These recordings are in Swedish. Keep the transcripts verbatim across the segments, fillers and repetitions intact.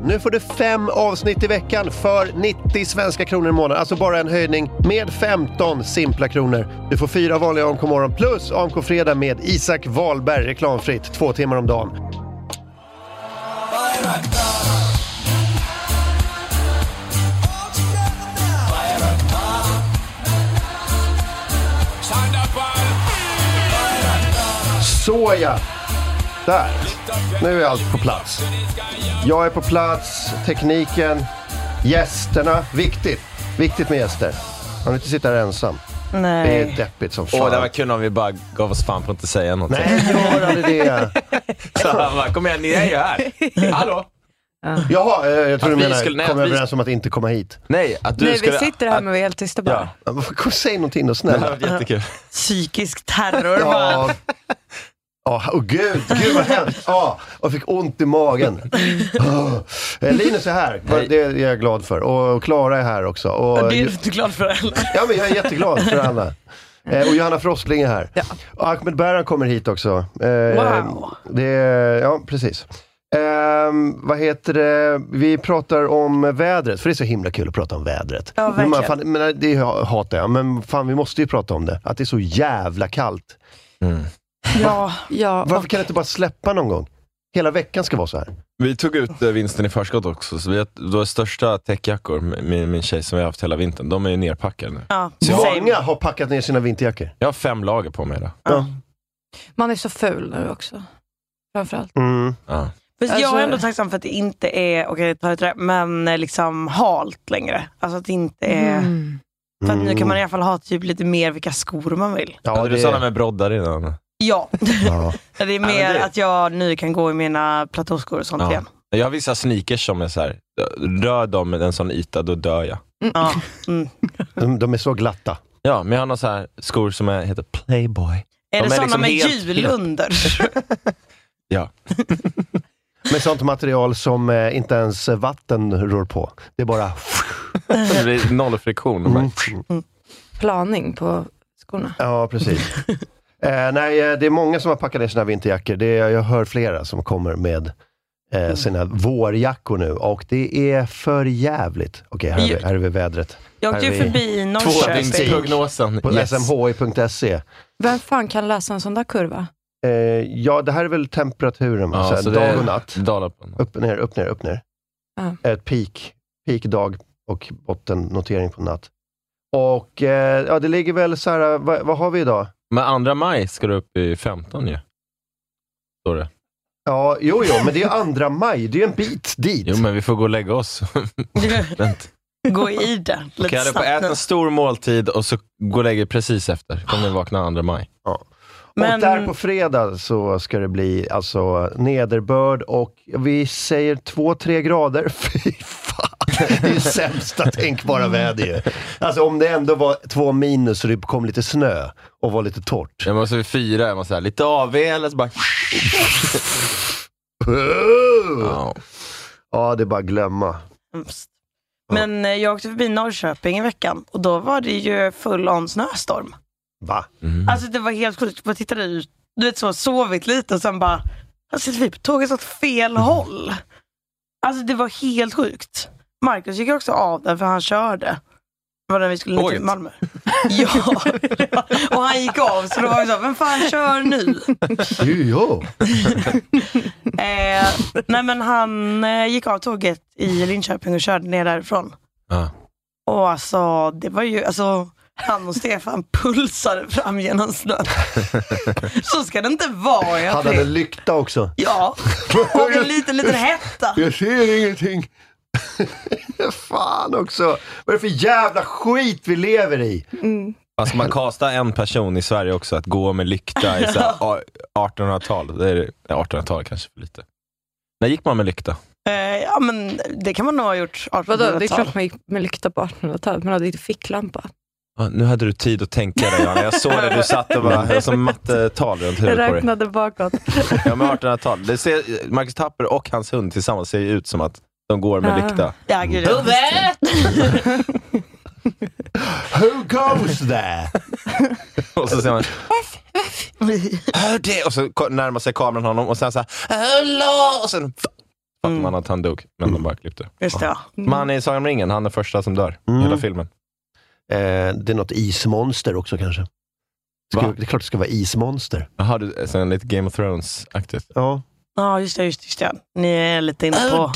Nu får du fem avsnitt i veckan för nittio svenska kronor i månaden. Alltså bara en höjning med femton simpla kronor. Du får fyra vanliga A M K-morgon plus A M K-fredag med Isak Wahlberg reklamfritt två timmar om dagen. Så ja, där. Nu är allt på plats. Jag är på plats, tekniken, gästerna. Viktigt, viktigt med gäster. Man vill inte sitta där ensam. Nej. Det är deppigt som fan. Åh, det var kul om vi bara gav oss fan på att inte säga något. Nej, gör aldrig det. Så han bara, kom igen, ni är ju här. Hallå? Jaha, jag tror Att du vi menar skulle- nej, kommer att vi- överens om att inte komma hit. Nej, att du Nej, skulle... vi sitter här att- men vi är helt tysta bara. Ja, Ja. Säg någonting då, det snälla. hade varit jättekul. Psykisk terror. Ja. Ja, oh, gud, gud vad hemskt. Ja, jag fick ont i magen. Oh. Linus är här, Hej. det är jag glad för. Och Klara är här också. Och, Det är du inte glad för heller. ja, men jag är jätteglad för alla. Eh, och Johanna Frostling är här. Ja. Och Ahmed Bäran kommer hit också. Eh, Wow. Det är, ja, precis. Eh, vad heter det? Vi pratar om vädret, för det är så himla kul att prata om vädret. Ja, men man, verkligen. fan, men det hatar jag, men fan vi måste ju prata om det. Att det är så jävla kallt. Mm. Ja. Ja, Varför kan det inte bara släppa någon gång? Hela veckan ska vara så här. Vi tog ut eh, vinsten i förskott också. Så vi har då största täckjackor med min, min tjej som vi har haft hela vintern. De är ju nerpackade nu. Ja, Många har packat ner sina vinterjackor. Jag har fem lager på mig då. Ja. man är så ful nu också. Framförallt. Mm. Ja. Fast jag Alltså- är ändå tacksam för att det inte är, okej, ta ett rätt, men eh, liksom halt längre. Alltså att det inte är... Mm. För att nu kan man i Mm. alla fall ha typ lite mer vilka skor man vill. Ja, Hade du det- sådana med broddar innan? Ja, Ja. det är mer men det- att jag nu kan gå i mina platåskor och sånt Ja. igen. Jag har vissa sneakers som är så här, rör dem med en sån yta, då dör jag. Ja. Mm. De, de är så glatta. Ja, men jag har några så här skor som är, heter Playboy. Är De det är sådana liksom med helt- hjul under? Ja. Med sånt material som eh, inte ens vatten rör på. Det är bara... Det blir noll friktion. Mm. Planing på skorna. Ja, precis. eh, nej, eh, det är många som har packat ner sina vinterjackor. Det är, jag hör flera som kommer med eh, sina vårjackor nu. Och det är för jävligt. Okej, här, är vi- här är vi vädret. Jag åkte ju Här är vi förbi Norrköping. Tvådygnsprognosen. På Yes. s m h i punkt s e. Vem fan kan läsa en sån där kurva? Eh, ja, det här är väl temperaturen. Ja, så här, så det dag är- och natt. Dalar på den. Upp och ner, upp ner, upp ner. Ja. Ett peak. Peak dag och bottennotering på natt. Och eh, ja, det ligger väl så här, vad, vad har vi idag? Men andra maj ska du upp i femton ju. Står det. Ja, jo, jo, men det är andra maj. Det är en bit dit. Jo, men vi får gå och lägga oss. Vänta. Gå i det lite Okej, jag hade på snabbt äta nu. en stor måltid och så gå och lägga precis efter. Kommer vi vakna andra maj. Ja. Men- Och där på fredag så ska det bli alltså nederbörd och vi säger två, tre grader. Fy fan, det är ju sämsta tänkbara väder ju. Alltså om det ändå var två minus och det kom lite snö och var lite torrt. Jag måste vid fyra, jag måste säga lite A V eller så bara... Ja. Ja, det är bara att glömma. Hemskt. Men eh, jag åkte förbi Norrköping i veckan och då var det ju full on snöstorm. Va? Mm. Alltså det var helt sjukt. Jag tittade ut, du vet så, sovit lite och sen bara, jag sitter vi på tåget åt fel håll. Alltså det var helt sjukt. Marcus gick också av där för han körde. Det var när vi skulle ner till Tåget? Malmö. Ja, och han gick av så då var vi så, vem fan kör nu? Jo, Eh, nej men han eh, gick av tåget i Linköping och körde ner därifrån. Ja. Och alltså, det var ju, alltså han och Stefan pulsade fram genom snön. Så ska det inte vara. Jag hade han tror. en lykta också? Ja, och en liten, liten hetta. Jag ser ingenting. Fan också. Vad är det för jävla skit vi lever i? Mm. Alltså man kasta en person i Sverige också att gå med lykta i så här a- artonhundratal. Det är nej, artonhundratal kanske för lite. När gick man med lykta? Eh, ja men det kan man nog ha gjort Vadå? Det är artonhundratal. klart man gick med lykta på artonhundratalet. Man hade inte ficklampa. Ja, nu hade du tid att tänka dig, Johanna. Jag såg det, du satt och bara det som mattetal runt Jag huvudet på dig. räknade bakåt. Ja, med artonhundratal. Det ser, Marcus Tapper och hans hund tillsammans ser ju ut som att de går med Ah. lykta. Ja, gud, jag Who goes there? Och så ser man, hör det! Och så ko- närmar sig kameran honom och sen så här, hallå! Och sen Fattar Mm. man att han dog, men de bara klippte. Just det, ja. Man i Sagan om ringen, han är första som dör. Mm. Hela filmen. Eh, det är något ismonster också kanske. Ska, Va? det är klart det ska vara ismonster. Jaha, du, sen lite Game of Thrones-aktigt. Ja. Ja, just det, just det, just det. Ni är lite inne på...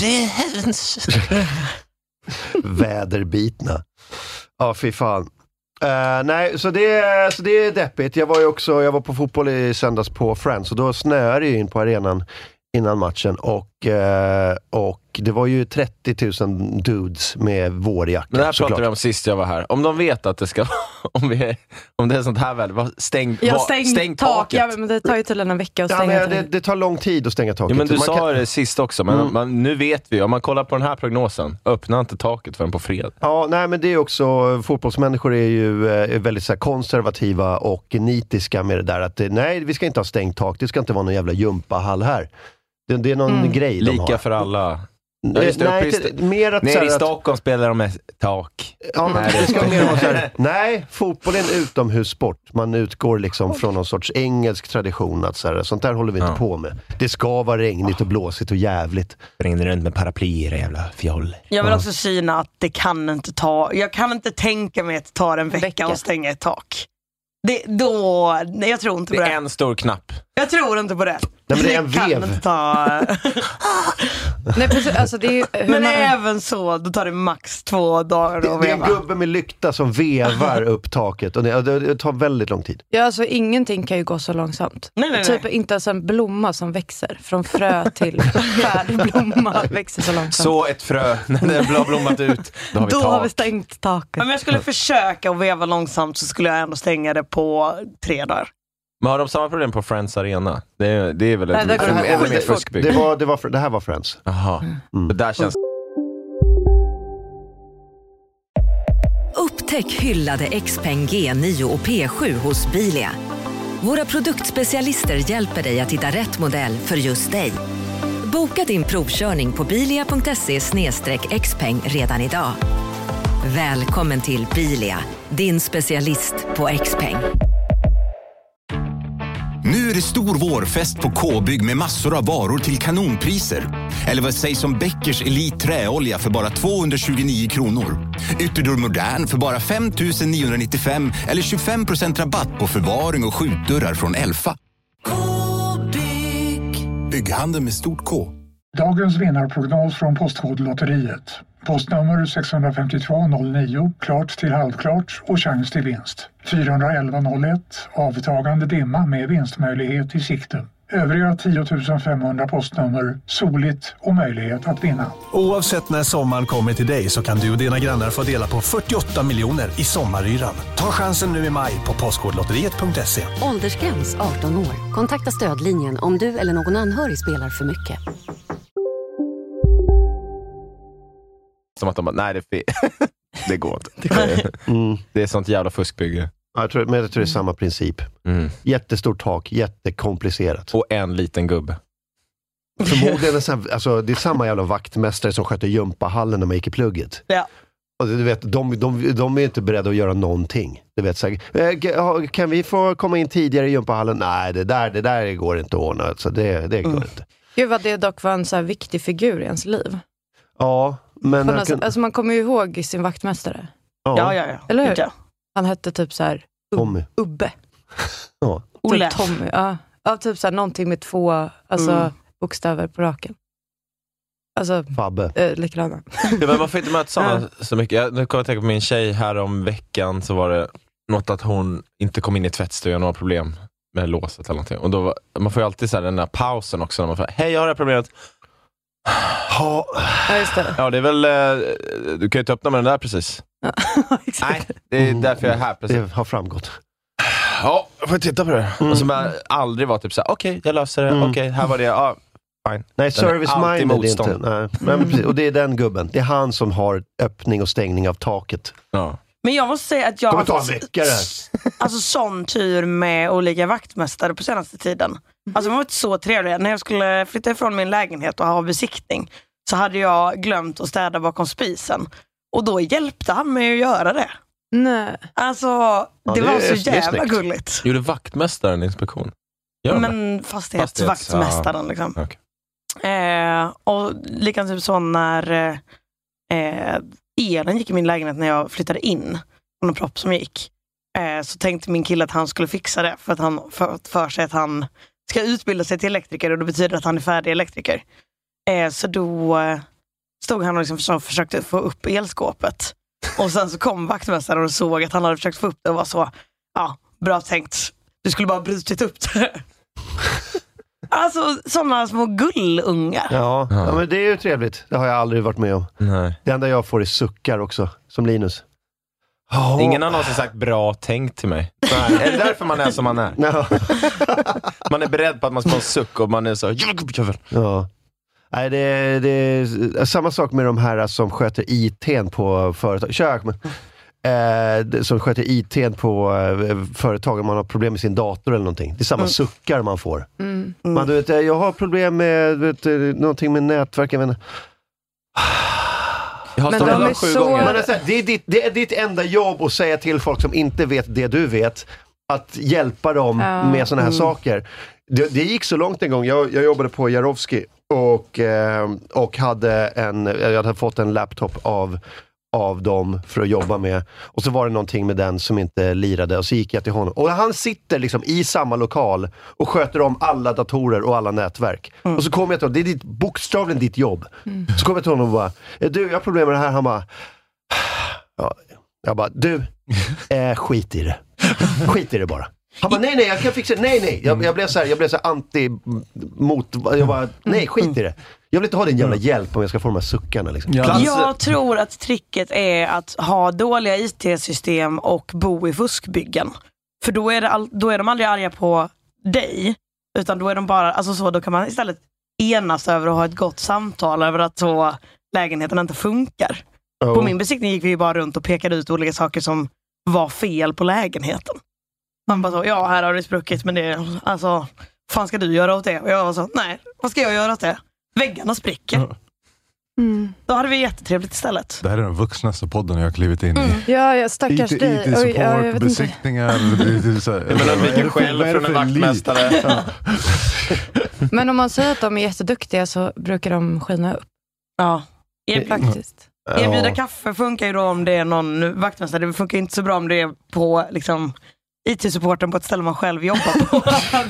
Väderbitna. Ja, fy fan. Uh, nej, så det, så det är deppigt. Jag var ju också, jag var på fotboll i söndags på Friends och då snöade jag in på arenan innan matchen och, uh, och det var ju trettio tusen dudes med vårjackor. Men det här såklart. pratade vi om sist jag var här. Om de vet att det ska om, vi är, om det är sånt här väl, stäng, Jag va, stäng, stäng tak, taket. ja, men det tar ju tydligen en vecka att Ja, stänga men det, taket. det tar lång tid att stänga taket. Ja, men du Man sa kan- det sist också, men Mm. man, nu vet vi, om man kollar på den här prognosen, öppna inte taket förrän på fredag. Ja, nej men det är också, fotbollsmänniskor är ju eh, väldigt så här, konservativa och nitiska med det där att eh, nej, vi ska inte ha stängt tak, det ska inte vara någon jävla jumpahall här. Det, det är någon Mm. grej de har. Lika för alla. Nej, just det, nej, uppe i inte- mer att, så Nere här i att Stockholm spelar de med tak. ja, men Nej, det ska det- mer vara så här, nej, fotboll är en utomhussport. Man utgår liksom från någon sorts engelsk tradition att så här, sånt där håller vi inte Ja. på med. Det ska vara regnigt och blåsigt och jävligt. Springer runt med paraplyer, jävla fjoll. Jag vill Ja. också syna att det kan inte ta... Jag kan inte tänka mig att det tar en vecka, vecka. att stänga ett tak. Det, då... Nej, jag tror inte Det på är det. en stor knapp. Jag tror inte på det. Nej, men det är en kan vev. inte ta... Nej, precis, alltså det är ju, hur Men man, även så, då tar det max två dagar Det, att det är en veva. gubbe med lykta som vevar upp taket och det, det, det tar väldigt lång tid. ja, alltså ingenting kan ju gå så långsamt. Nej, nej, Typ nej. inte ens en blomma som växer från frö till färdig blomma växer så långsamt. Så ett frö, när det har blommat ut, då har vi Då tak. har vi stängt taket. Om jag skulle försöka att veva långsamt så skulle jag ändå stänga det på tre dagar. Men har de samma problem på Friends Arena? Det är, det är väl Nej, ett det går ännu mer skitfort. fuskbygge. Det, var, det, var, det här var Friends. Jaha, Mm. det där känns... Upptäck hyllade Xpeng G nio och P sju hos Bilia. Våra produktspecialister hjälper dig att hitta rätt modell för just dig. Boka din provkörning på bilia punkt se slash xpeng redan idag. Välkommen till Bilia, din specialist på Xpeng. Nu är det stor vårfest på K-bygg med massor av varor till kanonpriser. Eller vad sägs om Bäckers Elite träolja för bara tvåhundratjugonio kronor. Ytterdörr Modern för bara fem tusen niohundranittiofem eller tjugofem procent rabatt på förvaring och skjutdörrar från Elfa. K-bygg. Bygghandel med stort K. Dagens vinnarprognos från Postkodlotteriet. Postnummer sex fem två noll nio, klart till halvklart och chans till vinst. fyrahundraelva noll ett, avtagande dimma med vinstmöjlighet i sikte. Övriga tio tusen femhundra postnummer, soligt och möjlighet att vinna. Oavsett när sommaren kommer till dig så kan du och dina grannar få dela på fyrtioåtta miljoner i sommaryran. Ta chansen nu i maj på postkodlotteriet punkt se. Åldersgräns arton år. Kontakta stödlinjen om du eller någon anhörig spelar för mycket. Som att de bara, nej det är fel. Det går inte. Mm. Det är sånt jävla fuskbygge. Ja, jag tror, men jag tror det är samma princip. Mm. Jättestort tak, jättekomplicerat. Och en liten gubbe. Förmodligen är det, så här, alltså, det är samma jävla vaktmästare som skötte gympahallen när man gick i plugget. Ja. Och du vet, de, de, de är inte beredda att göra någonting. Du vet, så här, kan vi få komma in tidigare i gympahallen? Nej, det där, det där går inte att ordna. Så det, det går Mm. inte. Gud vad det dock var en så här viktig figur i ens liv. Ja, men... På jag något kan- sätt, alltså man kommer ju ihåg sin vaktmästare. Ja, ja, ja. Eller hur? Ja. Han hette typ så här Tommy. Ubbe. Ja. Olle. Typ Tommy. Ja. Ja, typ så här någonting med två alltså, Mm. bokstäver på raken. Alltså, Fabbe. eh, likadana. Ja, men man får inte möta sådana så mycket. Jag, nu kommer jag tänka på min tjej här om veckan, så var det något att hon inte kom in i tvättstugan och har problem med låset eller någonting. Och då var, man får ju alltid så här den där pausen också när man får, hej jag har det här problemet. Ja, Ja, just det. Ja, det är väl, eh, du kan ju inte öppna med den där precis. Ja, exakt. Nej, det är därför jag är här precis. det har framgått. Ja, jag får titta på det. Mm. Och så man aldrig var typ så här, okej, jag löser det. Mm. Okej, här var det. Ja, fine. Nej, Den är alltid service-minded är inte. motstånd. Nej. Men, precis, och det är den gubben. Det är han som har öppning och stängning av taket. Ja. Men jag måste säga att jag Kommer har ta en haft vecka det här. alltså, sån tur med olika vaktmästare på senaste tiden. Alltså de var inte så trevliga. När jag skulle flytta ifrån min lägenhet och ha besiktning så hade jag glömt att städa bakom spisen. Och då hjälpte han mig att göra det. Nej. Alltså, Ja, det, det var är- så det är jävla snyggt. gulligt. Gjorde vaktmästaren inspektion? Gör det? Men fastighetsvaktmästaren liksom. Okej. Eh, och likadant typ så när eh, elen gick i min lägenhet när jag flyttade in. Från en propp som gick. Eh, så tänkte min kille att han skulle fixa det. För att han för, för sig att han ska utbilda sig till elektriker. Och det betyder att han är färdig elektriker. Eh, så då eh, stod han och liksom försökte få upp elskåpet. Och sen så kom vaktmästaren och såg att han hade försökt få upp det. Och var så, ja, bra tänkt. Du skulle bara brutit upp det. Alltså sådana små gullungar. Ja, ja, men det är ju trevligt. Det har jag aldrig varit med om. Nej. Det enda jag får är suckar också, som Linus. Oh. Ingen har någonsin sagt bra tänk till mig. Nej, är det därför man är som man är? No. Man är beredd på att man ska få en suck och man är så... Ja. Nej, det, det är samma sak med de här som sköter I T:n på företag. Kök, men, eh, som sköter I T:n på eh, företag om man har problem med sin dator eller någonting. det är samma mm. suckar man får. Mm. Mm. Man, du vet, jag har problem med vet, någonting med nätverk. Jag vet, jag har men de är sju så... gånger. Men det, är, det, är ditt, det är ditt enda jobb att säga till folk som inte vet det du vet, att hjälpa dem ja. med såna här Mm. saker. Det, det gick så långt en gång. Jag, jag jobbade på Jarowski och, eh, och hade en, jag hade fått en laptop av, av dem för att jobba med. Och så var det någonting med den som inte lirade. Och så gick jag till honom. Och han sitter liksom i samma lokal och sköter om alla datorer och alla nätverk. Mm. Och så kommer jag till honom. Det är ditt, bokstavligen ditt jobb. Mm. Så kommer jag till honom och bara, du, jag har problem med det här. Han bara, ja, jag bara, du, eh, skit i det. Skit i det bara. Han bara, nej nej, jag kan fixa det. Nej nej, jag, jag blev så här, jag blev så här anti mot, jag bara, nej skit i det. Jag vill inte ha din jävla hjälp om jag ska få de här suckarna liksom. Ja. Jag tror att tricket är att ha dåliga I T-system och bo i fuskbyggen. För då är, det all, då är de aldrig arga på dig, utan då är de bara, alltså så, då kan man istället enas över att ha ett gott samtal över att så lägenheten inte funkar. Oh. På min besiktning gick vi ju bara runt och pekade ut olika saker som var fel på lägenheten. Man bara så, ja här har det spruckit, men det, alltså, fan ska du göra åt det? Och jag var så, nej, vad ska jag göra åt det? Väggarna spricker. Mm. Då hade vi jättetrevligt istället. Det här är den vuxnaste podden jag har klivit in i. Mm. Ja, jag stackars dig. I T-support, ja, jag besiktningar. Men de ligger själv från en vaktmästare. Ja. Men om man säger att de är jätteduktiga så brukar de skina upp. Ja. Det är faktiskt. Erbjuda ja. kaffe funkar ju då om det är någon vaktmästare. Det funkar inte så bra om det är på liksom I T-supporten på ett ställe man själv jobbar på.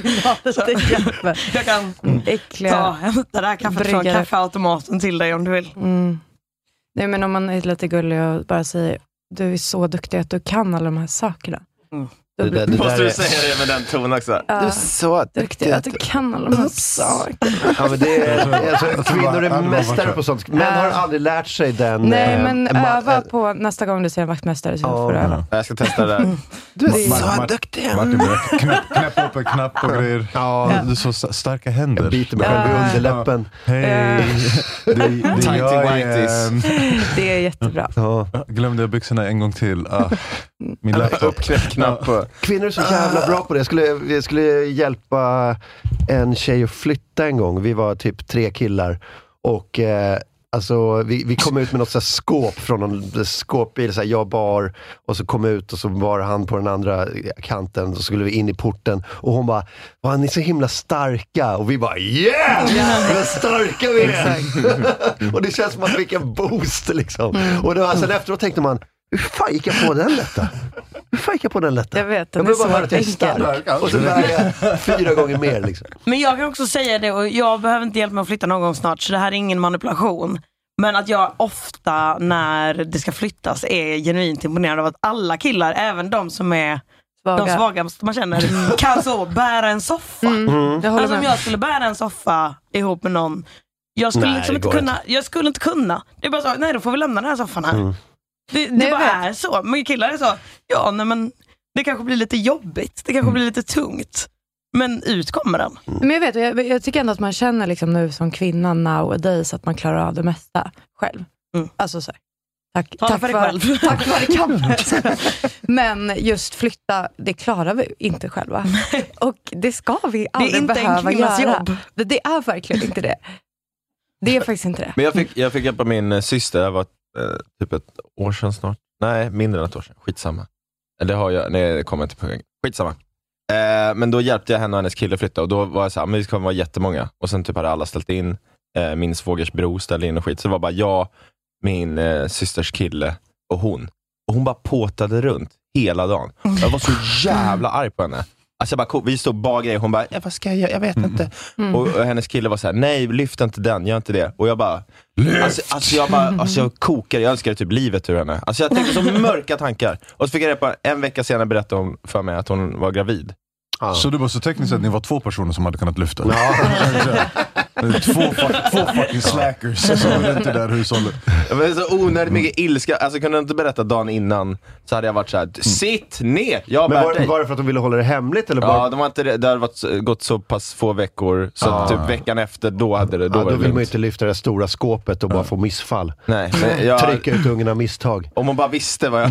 Jag kan Äckliga ta hämta det här kaffet från kaffeautomaten till dig om du vill. Mm. Nej, men om man är lite gullig och bara säger, du är så duktig att du kan alla de här sakerna. Mm. Det där, det måste du säga det med den tonen också. Ja, du är så duktig att du kan alla de här sakerna. Ja, men det är, alltså, kvinnor är mästare på sånt. Män har aldrig lärt sig den. Nej, men äh, öva äh, på nästa gång du ser en vaktmästare så oh, får du öva. Jag ska testa det där. Du är så Martin, duktig. Martin, knäpp, knäpp upp en knapp och grejer. Ja. Du har så starka händer. Jag biter mig själv i underläppen. Hej. Det, det, Tighty whities. Det är jättebra. Ja. Glömde jag byxorna en gång till. Ah, min laptop. Knapp. Kvinnor är så jävla bra på det. Jag skulle, jag skulle hjälpa en tjej att flytta en gång. Vi var typ tre killar. Och eh, alltså, vi, vi kom ut med något så här skåp från någon skåpbil. Så här, jag bar och så kom ut och så var han på den andra kanten. Så skulle vi in i porten. Och hon bara, var ni så himla starka? Och vi bara, yeah! yeah! Vad starka vi är! Och det känns som att vi fick en boost liksom. Och då, sen efteråt tänkte man, hur fan gick jag på den lätta? Hur fan gick jag på den lätta? Jag vet, den jag är så bara höra att jag är stark. Och så väger jag fyra gånger mer liksom. Men jag kan också säga det, och jag behöver inte hjälpa mig att flytta någon gång snart, så det här är ingen manipulation. Men att jag ofta när det ska flyttas är genuint imponerad av att alla killar, även de som är svaga. de svagaste man känner, kan så bära en soffa. Mm. Mm. Alltså om jag skulle bära en soffa ihop med någon, jag skulle nej, liksom inte kunna, inte. jag skulle inte kunna. Det är bara så, nej då får vi lämna den här soffan här. Mm. Det, det bara är så. Men killar är så, ja nej men det kanske blir lite jobbigt, det kanske mm. blir lite tungt. Men ut kommer den. Mm. Men jag vet, jag, jag tycker ändå att man känner liksom nu som kvinna nowadays att man klarar av det mesta själv. Mm. Alltså så här. Tack, tack för, för tack för kampen. Men just flytta, det klarar vi inte själva. Och det ska vi aldrig behöva göra. Det är inte en kvinnas jobb. Det, det är verkligen inte det. Det är faktiskt inte det. Men jag fick, jag fick hjälpa min syster, det var eh, typ ett år sedan snart. Nej, mindre än ett år sedan. Skitsamma. Eller har jag, nej det kommer inte på vägen. Skitsamma. Eh, men då hjälpte jag henne och hennes kille flytta. Och då var jag så här, men vi ska vara jättemånga. Och sen typ hade alla ställt in eh, min svågers bror ställde in och skit. Så det var bara jag, min eh, systers kille och hon. Och hon bara påtade runt hela dagen. Jag var så jävla arg på henne. Alltså jag bara, vi stod bara grejer, hon bara, ja, vad ska jag göra? Jag vet inte. Mm. Och, och hennes kille var så här, nej, lyft inte den, gör inte det. Och jag bara, alltså, alltså jag bara, alltså jag kokar, jag önskade typ livet ur henne. Alltså jag tänkte så mörka tankar. Och så fick jag det på en vecka senare berättade hon för mig att hon var gravid. Ah. Så det var så tekniskt sett, ni var två personer som hade kunnat lyfta. Ja. två, två fucking slackers som var inte där hushållet. Det var så onödigt mycket ilska. Alltså kunde jag inte berätta dagen innan, så hade jag varit så här: sitt ner, jag men var, var det för att de ville hålla det hemligt? Eller bara? Ja, de var inte, det hade varit, gått så pass få veckor. Så ah. typ veckan efter, då hade det Då, ja, var då det vill man ju inte lyfta det stora skåpet och bara ja. få missfall. Nej, jag, trycka ut ungarna misstag. Om man bara visste vad jag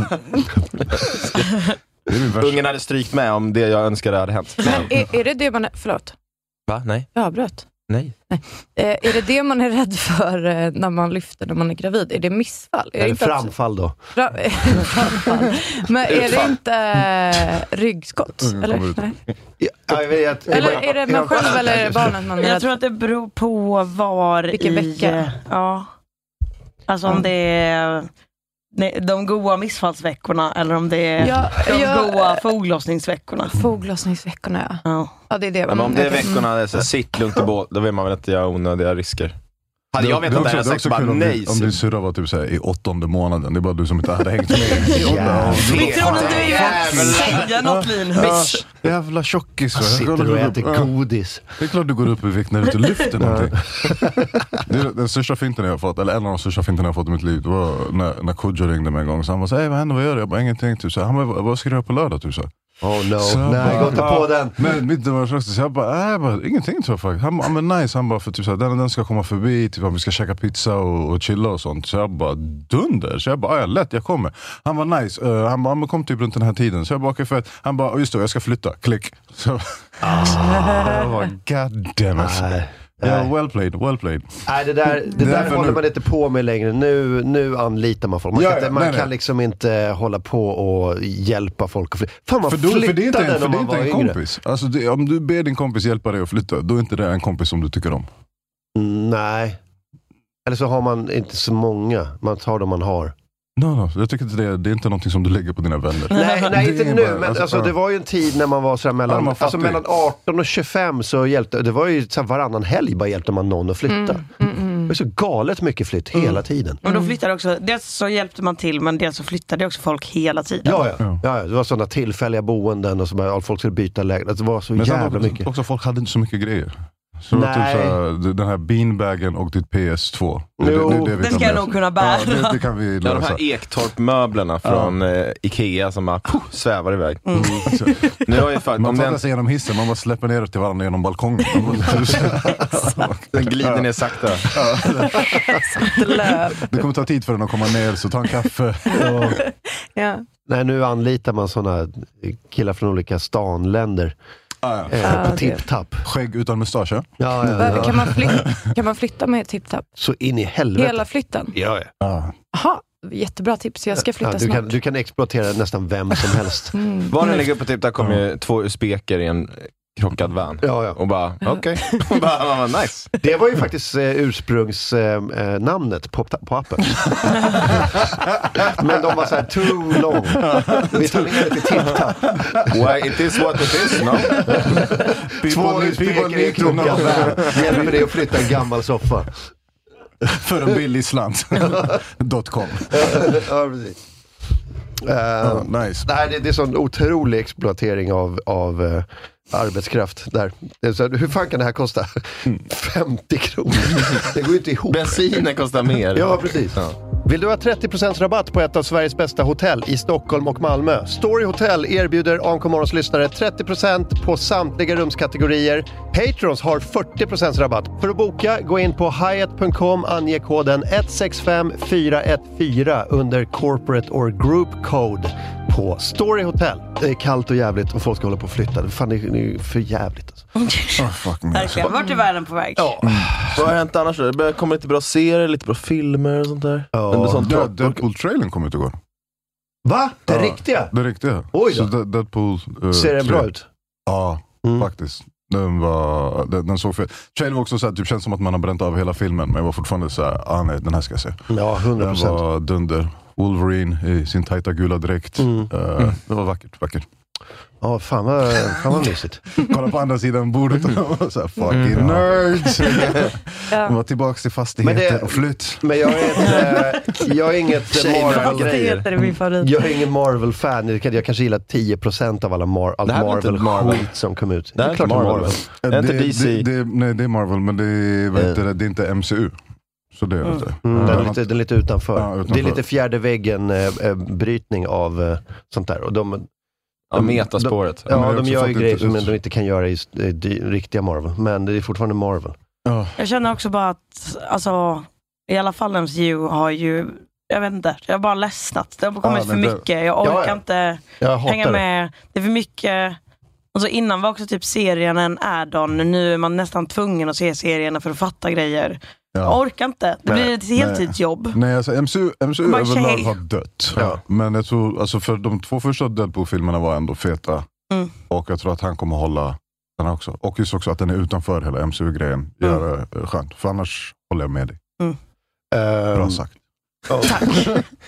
ungen hade strykt med om det jag önskade hade hänt. Men är, är det det man är... Förlåt. Va? Nej. Jag avbröt. Nej. Nej. Eh, är det det man är rädd för eh, när man lyfter när man är gravid? Är det missfall? Är det, det inte framfall då? Fra... framfall. Men är det inte eh, ryggskott? Mm, eller? Nej. Ja, jag vet, jag eller är det man själv eller är det barnet man är Jag rädd? tror att det beror på var vilken i... vecka? Ja. Alltså om mm. det är... Nej, de goa missfallsveckorna eller om det är ja, de ja, goa foglossningsveckorna. Foglossningsveckorna, ja. Ja, ja det är det. Ja, men om det är veckorna, det är så, sitt lugnt och båt, då vill man väl inte göra onödiga risker. Hade jag vet att det här sagt bara nej. Om din syrra var typ såhär i åttonde månaden, det är bara du som inte hade hängt med. Ja, vi tror att du är säga något, Linus. Jävla tjockis. Jag sitter och äter godis. Det är klart du går upp i vikt när du inte lyfter någonting. Det är den största finten jag har fått, eller en av de största finten jag har fått i mitt liv. Det var när, när Kodjo ringde mig en gång. Så han var såhär, vad händer, vad gör du? Jag bara, ingenting. Typ. Så han bara, vad ska du göra på lördag? Typ, så. Oh no, så nej, gå inte på den. Men mitt var så så jag bara, nej, bara ingenting tror jag faktiskt. Han bara, men nice, han bara för typ så här, den den ska komma förbi, typ vi ska käka pizza och, och chilla och sånt. Så jag bara dunder. Så jag bara, ja, lätt, jag kommer. Han var nice. Uh, han bara, men kom typ runt den här tiden. Så jag bara, okej, för att han bara, just då, jag ska flytta. Klick. Så ah, god damn it. Ja, well played, well played. Nej, det där, det där håller nu. Man inte på med längre. Nu, nu anlitar man folk. Man, ja, inte, ja, man nej, kan nej. liksom inte hålla på och hjälpa folk att flytta. Fan, man för, då, för det är inte en, för det är inte en yngre. kompis. Alltså, det, om du ber din kompis hjälpa dig att flytta, då är inte det en kompis som du tycker om. Mm, nej. Eller så har man inte så många. Man tar dem man har. No, no, jag tycker inte det, det är inte någonting som du lägger på dina vänner. Nej, nej inte nu, bara, men alltså, alltså, det var ju en tid när man var så här mellan, ja, alltså, mellan arton och tjugofem så hjälpte, det var ju så här, varannan helg bara hjälpte man någon att flytta. Mm, mm, mm. Det var så galet mycket flytt mm. hela tiden. Och då flyttade också, dels så hjälpte man till, men dels så flyttade också folk hela tiden. Ja, ja. ja. ja det var sådana tillfälliga boenden och så bara, folk skulle byta lägenhet. Det var så men jävla också, mycket. Också folk hade inte så mycket grejer. Så det var typ såhär, den här beanbagen och ditt P S två. Det, jo, det, det, det ska jag nog kunna bära. Ja, det, det kan vi lösa. Ja, de här Ektorp-möblerna från ja. eh, Ikea som bara puh, svävar iväg. Mm. Nu har jag fan, man tar den... sig genom hissen, man bara släpper ner till varandra genom balkongen. Den glider ner sakta. Det kommer ta tid för den att komma ner, så ta en kaffe. Ja. Ja. Nej, nu anlitar man såna killar från olika stanländer. Ah, ja. eh, ah, på tipp-tapp. Skägg utan mustasch. Ja, ja, ja. Kan, man flytta, kan man flytta med tipp-tapp? Så in i helvete. Hela flytten? Ja, ja. Ah. Aha, jättebra tips. Jag ska flytta ja, du snart. Kan, du kan exploatera nästan vem som helst. Mm. Var den ligger på tipp-tapp kommer ju mm. två usbeker i en krockad van. Ja, ja. Och bara, okej. Okay. bara, nice. Det var ju faktiskt eh, ursprungsnamnet eh, på, på appen. Men de var så här, too long. Vi tar ner det till tipp-tapp. Why it is what it is, no? Två usbeker i en krockad van. Hjälper det att flytta en gammal soffa. För en billig slant. .com. Ja, precis. Uh, oh, nice. Nej, det, det är sån otrolig exploatering av, av uh, arbetskraft där. Det är så, hur fan kan det här kosta? femtio kronor. Det går ju inte ihop. Bensinen kostar mer. Ja, precis. Ja. Vill du ha trettio procent rabatt på ett av Sveriges bästa hotell i Stockholm och Malmö? Story Hotel erbjuder A N K Morgons lyssnare trettio procent på samtliga rumskategorier. Patrons har fyrtio procent rabatt. För att boka, gå in på hyatt punkt com, ange koden ett sex fem fyra ett fyra under Corporate or Group Code på Story Hotel. Det är kallt och jävligt och folk ska hålla på att flytta. Fan, det är för jävligt alltså. Oh, verkligen, vart är världen på väg? Ja. Vad har hänt annars då? Det kommer lite bra serier, lite bra filmer och sånt där. Ja, sånt ja, Deadpool-trailern kommer ut igår. Va? Det ja, riktiga? Det riktiga. Oj då. Så Deadpool, uh, ser den bra ut? Ja, mm. faktiskt. Den var, den, den såg fel. Trailern var också så här, typ känns som att man har bränt av hela filmen, men jag var fortfarande så här, ah nej, den här ska jag se. Ja, hundra procent. Den var dunder. Wolverine i sin tajta gula dräkt. Mm. Uh, mm. Det var vackert, vackert. Ja, oh, fan vad, fan vad mysigt. Kolla på andra sidan bordet och så här, fucking mm. nerds. Ja. De var tillbaka till fastigheter det, och flytt. Men jag är, ett, jag är inget Marvel-grejer. Jag är ingen Marvel-fan. Jag kanske gillar tio procent av alla Mar- allt Marvel-skit som kom ut. Det är, det är klart Marvel. Marvel. Det, det är inte D C. Det, det, nej, det är Marvel, men det är, vad heter det, det är inte M C U. Så det är mm. inte. Mm. Den, är lite, den är lite utanför. Ja, utanför. Det är lite fjärde väggen äh, brytning av äh, sånt där. Och de, ja, de, metaspåret. De, ja, de gör ju grejer som de inte kan göra i, i, i riktiga Marvel. Men det är fortfarande Marvel. Oh. Jag känner också bara att alltså, i alla fall M C U har ju, jag vet inte, jag har bara ledsnat. Det har kommit ja, för mycket. Jag orkar ja, ja. inte jag hänga det. med. Det är för mycket. Alltså innan var också typ serien en add-on. Nu är man nästan tvungen att se serierna för att fatta grejer. Ja. Jag orkar inte. Det nej, blir ett heltidsjobb. Nej, nej alltså M C U, M C U överlag har dött. Ja. Men jag tror, alltså för de två första Deadpool-filmerna var ändå feta. Mm. Och jag tror att han kommer hålla den här också. Och just också att den är utanför hela M C U-grejen. Gör mm. det skönt. För annars håller jag med dig. Mm. Bra sagt. Oh. Tack.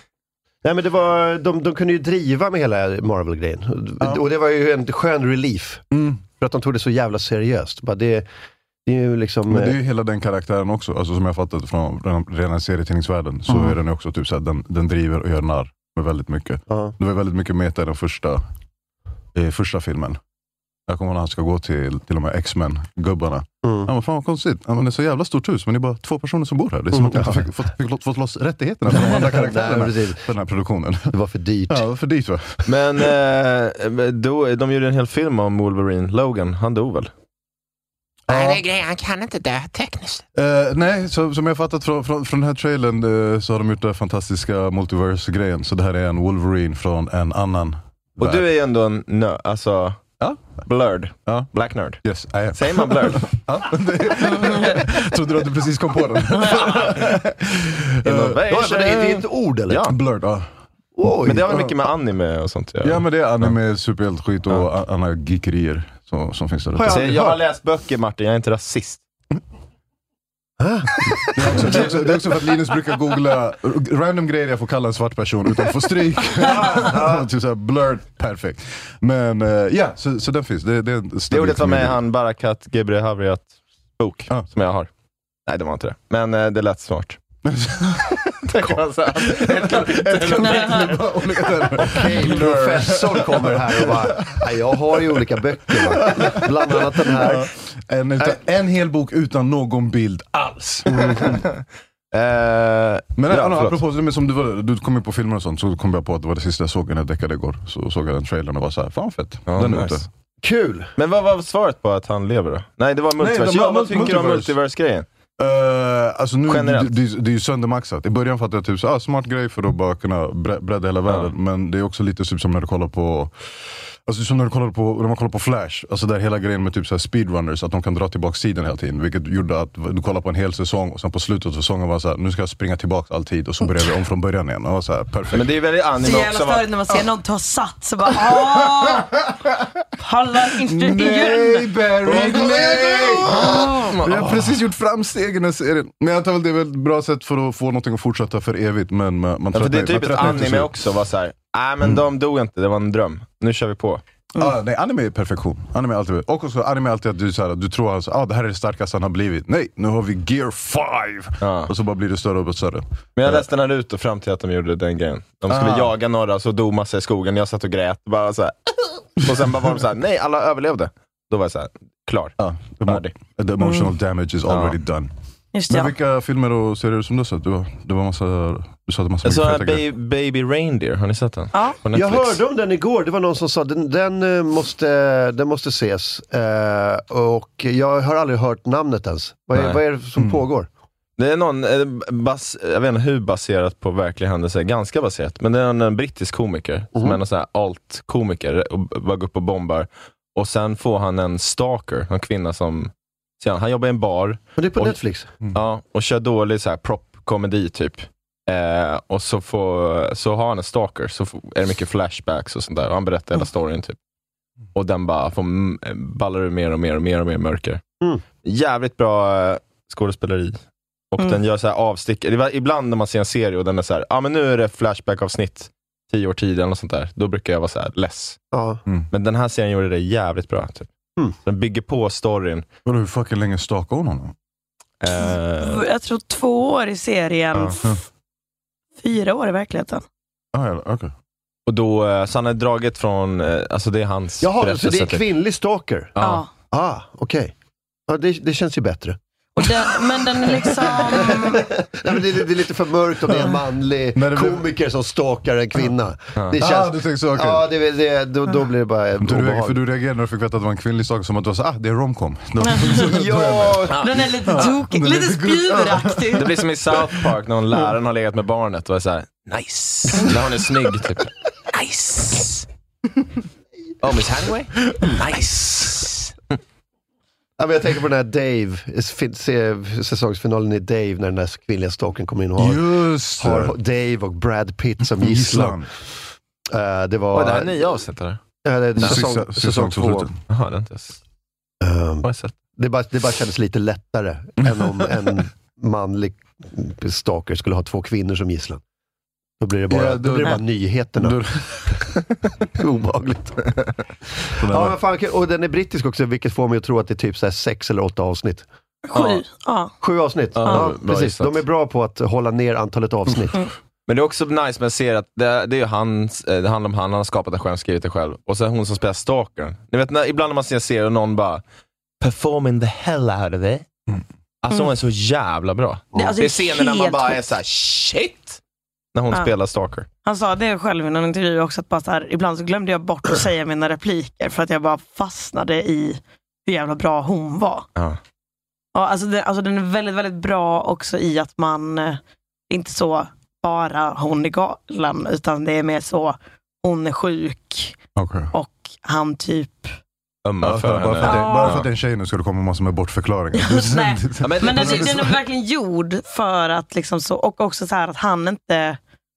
Nej, men det var, de, de kunde ju driva med hela Marvel-grejen. Ja. Och det var ju en skön relief. Mm. För att de tog det så jävla seriöst. Bara det, det är ju liksom... Men det är ju hela den karaktären också. Alltså som jag fattat från redan serietidningsvärlden. Så mm. är den också typ så här, den, den driver och gör narr med väldigt mycket. Ja. Det var väldigt mycket meta i den första, eh, första filmen. Jag kommer ihåg när han ska gå till till och med X-Men-gubbarna. Mm. Ja, men fan vad konstigt. Ja, men det är så jävla stort hus, men det är bara två personer som bor här. Det är som mm. att jag fick, fått, fick fått loss rättigheterna för de andra karaktärerna för den här produktionen. Det var för dyrt. Ja, det var för dyrt va? Men eh, då, de gjorde en hel film om Wolverine. Logan, han dog väl? Ja. Nej, det är grejen, han kan inte dö tekniskt. Uh, nej, så, som jag fattat från, från, från den här trailern uh, så har de gjort den fantastiska multiverse-grejen. Så det här är en Wolverine från en annan Och värld. du är ju ändå en nö, alltså... Ja. Blurred. Ja. Black nerd. Yes, I am. Säger man blurred? Ja. Trodde du att du precis kom på den? Innovation. Det är ett ord, eller? Ja. Blurred, ja. Oj. Men det har väl mycket med anime och sånt. Ja, ja men det är anime, ja. superhjältskit och ja. andra geekerier som, som finns där. Har jag, jag har läst böcker, Martin. Jag är inte rasist. Det är, också, det, är också, det är också för att Linus brukar googla random grejer jag får kalla en svart person utan att få stryk. Typ såhär blurred, perfekt. Men uh, ja, så, så den finns. Det, det, det ordet var med han Barakat Gebre Havriat bok ah. som jag har. Nej, det var inte det. Men uh, det lät smart. Det kan man säga. Ett kapitel. Okej, professor kommer här och bara, jag har ju olika böcker va? Bland annat den här. Ja. En, utan, en hel bok utan någon bild alls. Mm. uh, men ja, no, apropå det som du, var, du kom ju på filmer och sånt, så kom jag på att det var det sista jag såg när jag däckade igår. Så såg jag den trailern och var så här, fan fett. Ja, den nice. Ute. Kul! Men vad var svaret på att han lever då? Nej, det var multiverse. Nej, ja, vad tycker du om multiverse-grejen? Uh, alltså nu, det, det, det är ju söndermaxat. I början fattade jag typ så, ah, smart grej för att bara kunna bre- bredda hela världen. Ja. Men det är också lite typ som när du kollar på Alltså som när du kollar på, när man kollar på Flash, alltså där hela grejen med typ så här speedrunners, att de kan dra tillbaka tiden hela tiden, vilket gjorde att du kollar på en hel säsong och sen på slutet av säsongen var så här, nu ska jag springa tillbaka all tid och så börjar vi om från början igen. Och så här, perfekt. Men det är väldigt anime också. Så jävla störigt när man ser någon ta sats så bara, åh! Pallar inte igen! Nej, Barry, nej! Vi har precis gjort framsteg i den här serien. Men jag tar väl det är väl ett bra sätt för att få någonting att fortsätta för evigt, men man, man ja, för det är typ ett anime också, var så här. Nej, men mm. de dog inte, det var en dröm. Nu kör vi på. Mm. Ah, nej, anime är perfektion. Anime är alltid, och också anime är alltid att du, så här, du tror att ah, det här är det starkaste han har blivit. Nej, nu har vi Gear fem. Ah. Och så bara blir det större och större. Men jag läste Naruto fram till att de gjorde den grejen. De skulle ah. jaga några, så dog massa i skogen. Jag satt och grät. Bara så här. Och sen bara var de så här, nej, alla överlevde. Då var jag så här, klar. Ah, the, mo- the emotional mm. damage is already ah. done. Just det, men ja. vilka filmer och serier som du sett? Du var, det var massa, du sa det massa. Jag sa baby, baby Reindeer, har ni sett den? Ja. Jag hörde om den igår, det var någon som sa den, den, måste, den måste ses. Uh, och jag har aldrig hört namnet ens. Vad är, vad är det som mm. pågår? Det är någon, bas, jag vet inte hur baserat på verkliga händelser, ganska baserat. Men det är en, en brittisk komiker, mm. som är en sån här alt-komiker och bara går upp och bombar. Och sen får han en stalker, en kvinna som... Han jobbar i en bar. Men det är på och, Netflix. Mm. Ja, och kör dålig så här prop-komedi typ. Eh, och så, får, så har han en stalker. Så får, är det mycket flashbacks och sånt där. Och han berättar hela storyn typ. Och den bara får ballar ur mer och mer och mer och mer mörker. Mm. Jävligt bra skådespeleri. Och Mm. den gör så här avstick. Det var ibland när man ser en serie och den är så här, ja ah, men nu är det flashback-avsnitt tio år tidigare och sånt där. Då brukar jag vara så här less. Ja. Mm. Men den här serien gjorde det jävligt bra. Typ. Mm. Den bygger på storyn. Vadå, hur fucking länge stakar hon honom? Eh, Jag tror två år i serien. Ja. F- fyra år i verkligheten. Ah, ja, okej. och då, eh, så han är draget från, eh, alltså det är hans Jaha, så berättelse, det är en typ. kvinnlig stalker? Ja. Ah, okej. Okay. Ja, det, det känns ju bättre. Och den, men den är liksom... Nej, men det, det är lite för mörkt om det är en manlig Men det blir- komiker som stalkar en kvinna. Ja. Det känns... Ah, du tänker så, okej. Ja, det, det, då, då blir det bara Du, reagerade- för obehagligt. du reagerade när du fick veta att det var en kvinnlig stalker, som att du var så, ah, det är romcom. Ja, Den är lite tokig, lite spjuveraktig. Det blir som i South Park när hon läraren har legat med barnet och är så här, nice. När hon är snygg typ. Nice. Oh, Miss Hemingway? Nice. ja, men jag tänker på den här Dave, se- säsongsfinalen i Dave när den där kvinnliga stalkern kommer in och har, Just har det. Dave och Brad Pitt som gisslan. Uh, det var... Var det här nya avsnitt eller? Ja, det är Nej, säsong, sista- säsong säsong två. två. Jaha, det är inte ens. Um, Har jag sett. det, bara, det bara kändes lite lättare än om en manlig stalker skulle ha två kvinnor som gisslan. Då blir det bara, Ja, då, då- blir det bara nyheterna. Då- Obehagligt. Ja, men fan, och den är brittisk också, vilket får mig att tro att det är typ så här sex eller åtta avsnitt. Sju. Ja. Sju avsnitt. Ja, Ja, bra precis. gissat. De är bra på att hålla ner antalet avsnitt. Men det är också nice med att se att det, det är ju han, det handlar om han, han har skapat det själv, skrivit det själv. Och så är hon som spelar stalkern. Ni vet, när, ibland när man ser en serie och någon bara performing the hell out of it. Mm. Alltså hon är så jävla bra. Det, alltså, Det är scener när man helt bara är sjukt. så här: shit! När hon Ja. spelar stalker. Han sa det själv i någon intervju också, att bara så här, ibland så glömde jag bort att säga mina repliker för att jag bara fastnade i hur jävla bra hon var. Ja. Ja, alltså, det, alltså den är väldigt, väldigt bra också i att man eh, inte så bara hon är galen, utan det är mer så hon är sjuk Okay. och han typ... Ömmar Ja, för för, bara, för henne. att, Ja. bara för att den tjejen nu ska det komma massor med bortförklaringar. Nej. Ja, men, Men den, den är verkligen gjord för att liksom så, och också så här att han inte,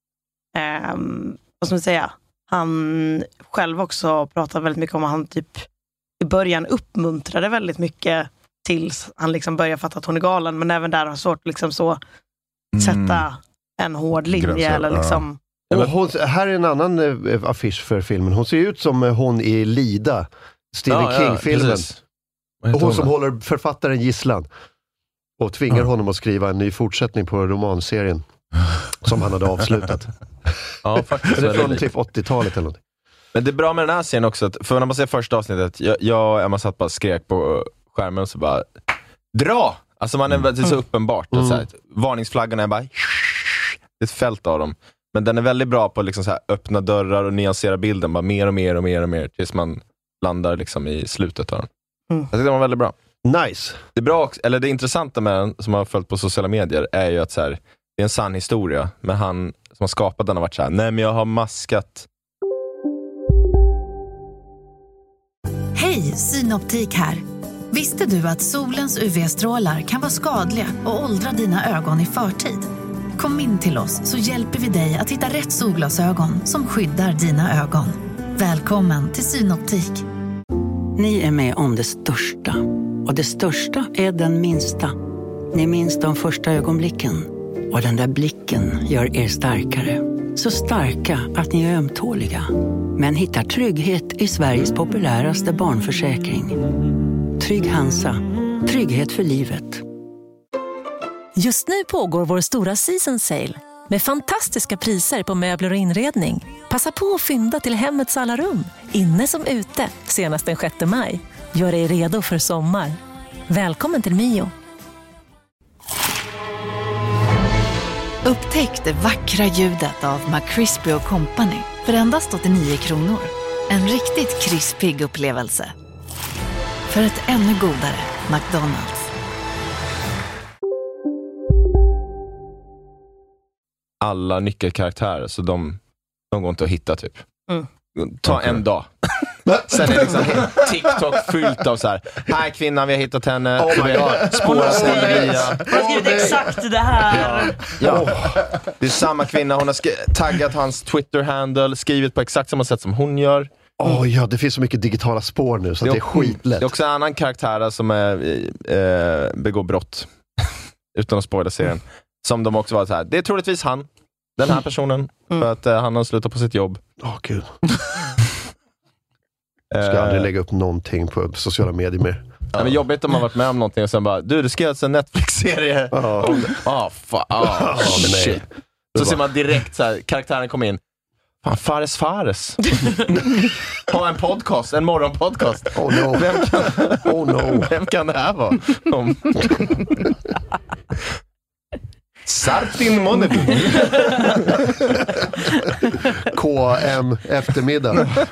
ehm, vad ska man säga, han själv också pratar väldigt mycket om att han typ i början uppmuntrade väldigt mycket tills han liksom börjar fatta att hon är galen, men även där har svårt att liksom så sätta en hård linje Gränser, eller ja. liksom. Och hon, här är en annan eh, affisch för filmen. Hon ser ut som eh, hon i Lida, Stephen Ja, ja, King-filmen. precis. Vad Och heter hon som då? håller författaren gisslan och tvingar Ja. honom att skriva en ny fortsättning på romanserien som han hade avslutat. Ja, faktiskt. Det är så är från det. typ åttiotalet eller något. Men det är bra med den här serien också, att, för när man ser första avsnittet, jag, jag och Emma satt bara och skrek på skärmen och så bara, dra! Alltså man är väldigt så uppenbart. Mm. Så här, varningsflaggarna är bara, det är ett fält av dem. Men den är väldigt bra på att liksom så här, öppna dörrar och nyansera bilden, bara mer och mer och mer och mer, tills man landar liksom i slutet av den. Mm. Jag tycker den var väldigt bra. Nice. Det är bra också, eller det intressanta med den, som har följt på sociala medier, är ju att så här, det är en sann historia, men han som har skapat den har varit så här, nej men jag har maskat. Hej, Synoptik här. Visste du att solens U V-strålar kan vara skadliga och åldra dina ögon i förtid? Kom in till oss så hjälper vi dig att hitta rätt solglasögon som skyddar dina ögon. Välkommen till Synoptik. Ni är med om det största. Och det största är den minsta. Ni minns de första ögonblicken. Och den där blicken gör er starkare. Så starka att ni är ömtåliga. Men hittar trygghet i Sveriges populäraste barnförsäkring. Trygg Hansa. Trygghet för livet. Just nu pågår vår stora season sale med fantastiska priser på möbler och inredning. Passa på att fynda till hemmets alla rum, inne som ute, senast den sjätte maj. Gör dig redo för sommar. Välkommen till Mio. Upptäck det vackra ljudet av McCrispy och Company för endast åttionio kronor. En riktigt krispig upplevelse. För ett ännu godare McDonald's. Alla nyckelkaraktärer, så de, de går inte att hitta typ. Mm. Ta Okay. en dag. Sen är det liksom TikTok fyllt av så här, här kvinnan, vi har hittat henne. Oh my God. Spåras Oh, henne nej. via. Jag har skrivit exakt det här. Ja. Det är samma kvinna, hon har sk- taggat hans Twitter-handle, skrivit på exakt samma sätt som hon gör. Åh oh, ja, det finns så mycket digitala spår nu så det är, det är skitlätt. Det är också en annan karaktär som är, eh, begår brott utan att spoila serien. Som de också var så här, det är troligtvis han, den här personen, mm. för att eh, han har slutat på sitt jobb. Åh oh, gud. Jag ska aldrig lägga upp någonting på sociala medier mer. Ja, men jobbigt om man varit med om någonting och sen bara, du, det ska göras en Netflix-serie. Ja, oh. oh, fa- oh, oh, shit. Så ser man direkt så här, karaktären kommer in. Fan, Fares Fares. Ha en podcast, en morgonpodcast. Oh no. Vem kan, oh no. Vem kan det här vara? Om... Sartin Moneby. K M eftermiddag.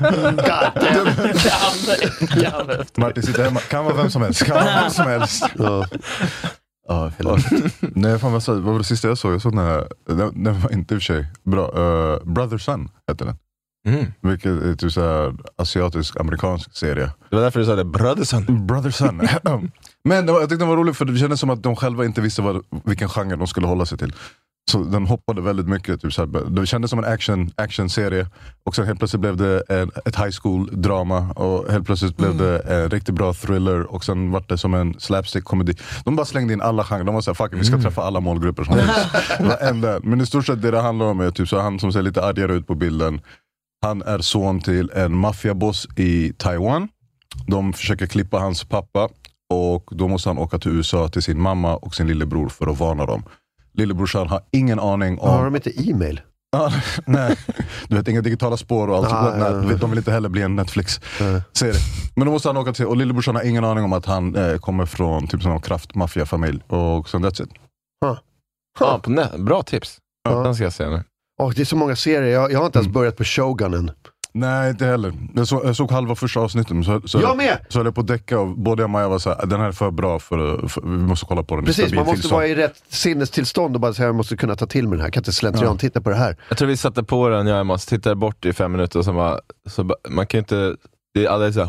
Martin sitter hemma. Kan vara vem som helst. Kan vara vem som helst. Ja. Ja, nej, fan, vad, så, vad var det sista jag såg? Jag såg den här, den, den var inte i och för sig bra. Uh, Brother Son heter den. Mm. Vilket är typ såhär asiatisk-amerikansk serie. Det var därför du sa det, Brother Son. Brother Son. Men det var, jag tyckte det var roligt för det kändes som att de själva inte visste vad, vilken genre de skulle hålla sig till. Så den hoppade väldigt mycket. Typ såhär, det kändes som en action, action-serie. Och sen helt plötsligt blev det en, ett high school-drama. Och helt plötsligt blev det en riktigt bra thriller. Och sen var det som en slapstick-komedi. De bara slängde in alla genrer. De var såhär, fuck it, vi ska träffa alla målgrupper som helst. Men i stort sett det det handlar om är typ så han som ser lite argare ut på bilden. Han är son till en maffiaboss i Taiwan. De försöker klippa hans pappa. Och då måste han åka till U S A till sin mamma och sin lillebror för att varna dem. Lillebrorsan har ingen aning om... Har de inte e-mail? Ah, nej, du vet, inga digitala spår och allt ah, sånt. Nej, ja. De vill inte heller bli en Netflix-serie. Men då måste han åka till... Och lillebrorsan har ingen aning om att han eh, kommer från typ sån kraftmafia-familj. Och så that's it. Huh. Huh. Ah, på nä- bra tips. Ja. Den ska jag se nu. Oh, det är så många serier. Jag, jag har inte ens mm. börjat på Shogun än. Nej, inte heller. Jag, så, jag såg halva första avsnittet. Så, så, jag med! Så höll jag på att däcka och både jag och Maja var så här, den här är för bra för, för vi måste kolla på den. Precis, man måste vara i rätt sinnestillstånd och bara säga jag måste kunna ta till mig den här. Jag kan inte slentrian ja. titta på det här. Jag tror vi satte på den, jag måste titta bort i fem minuter och så bara, så man kan ju inte... Det är alla så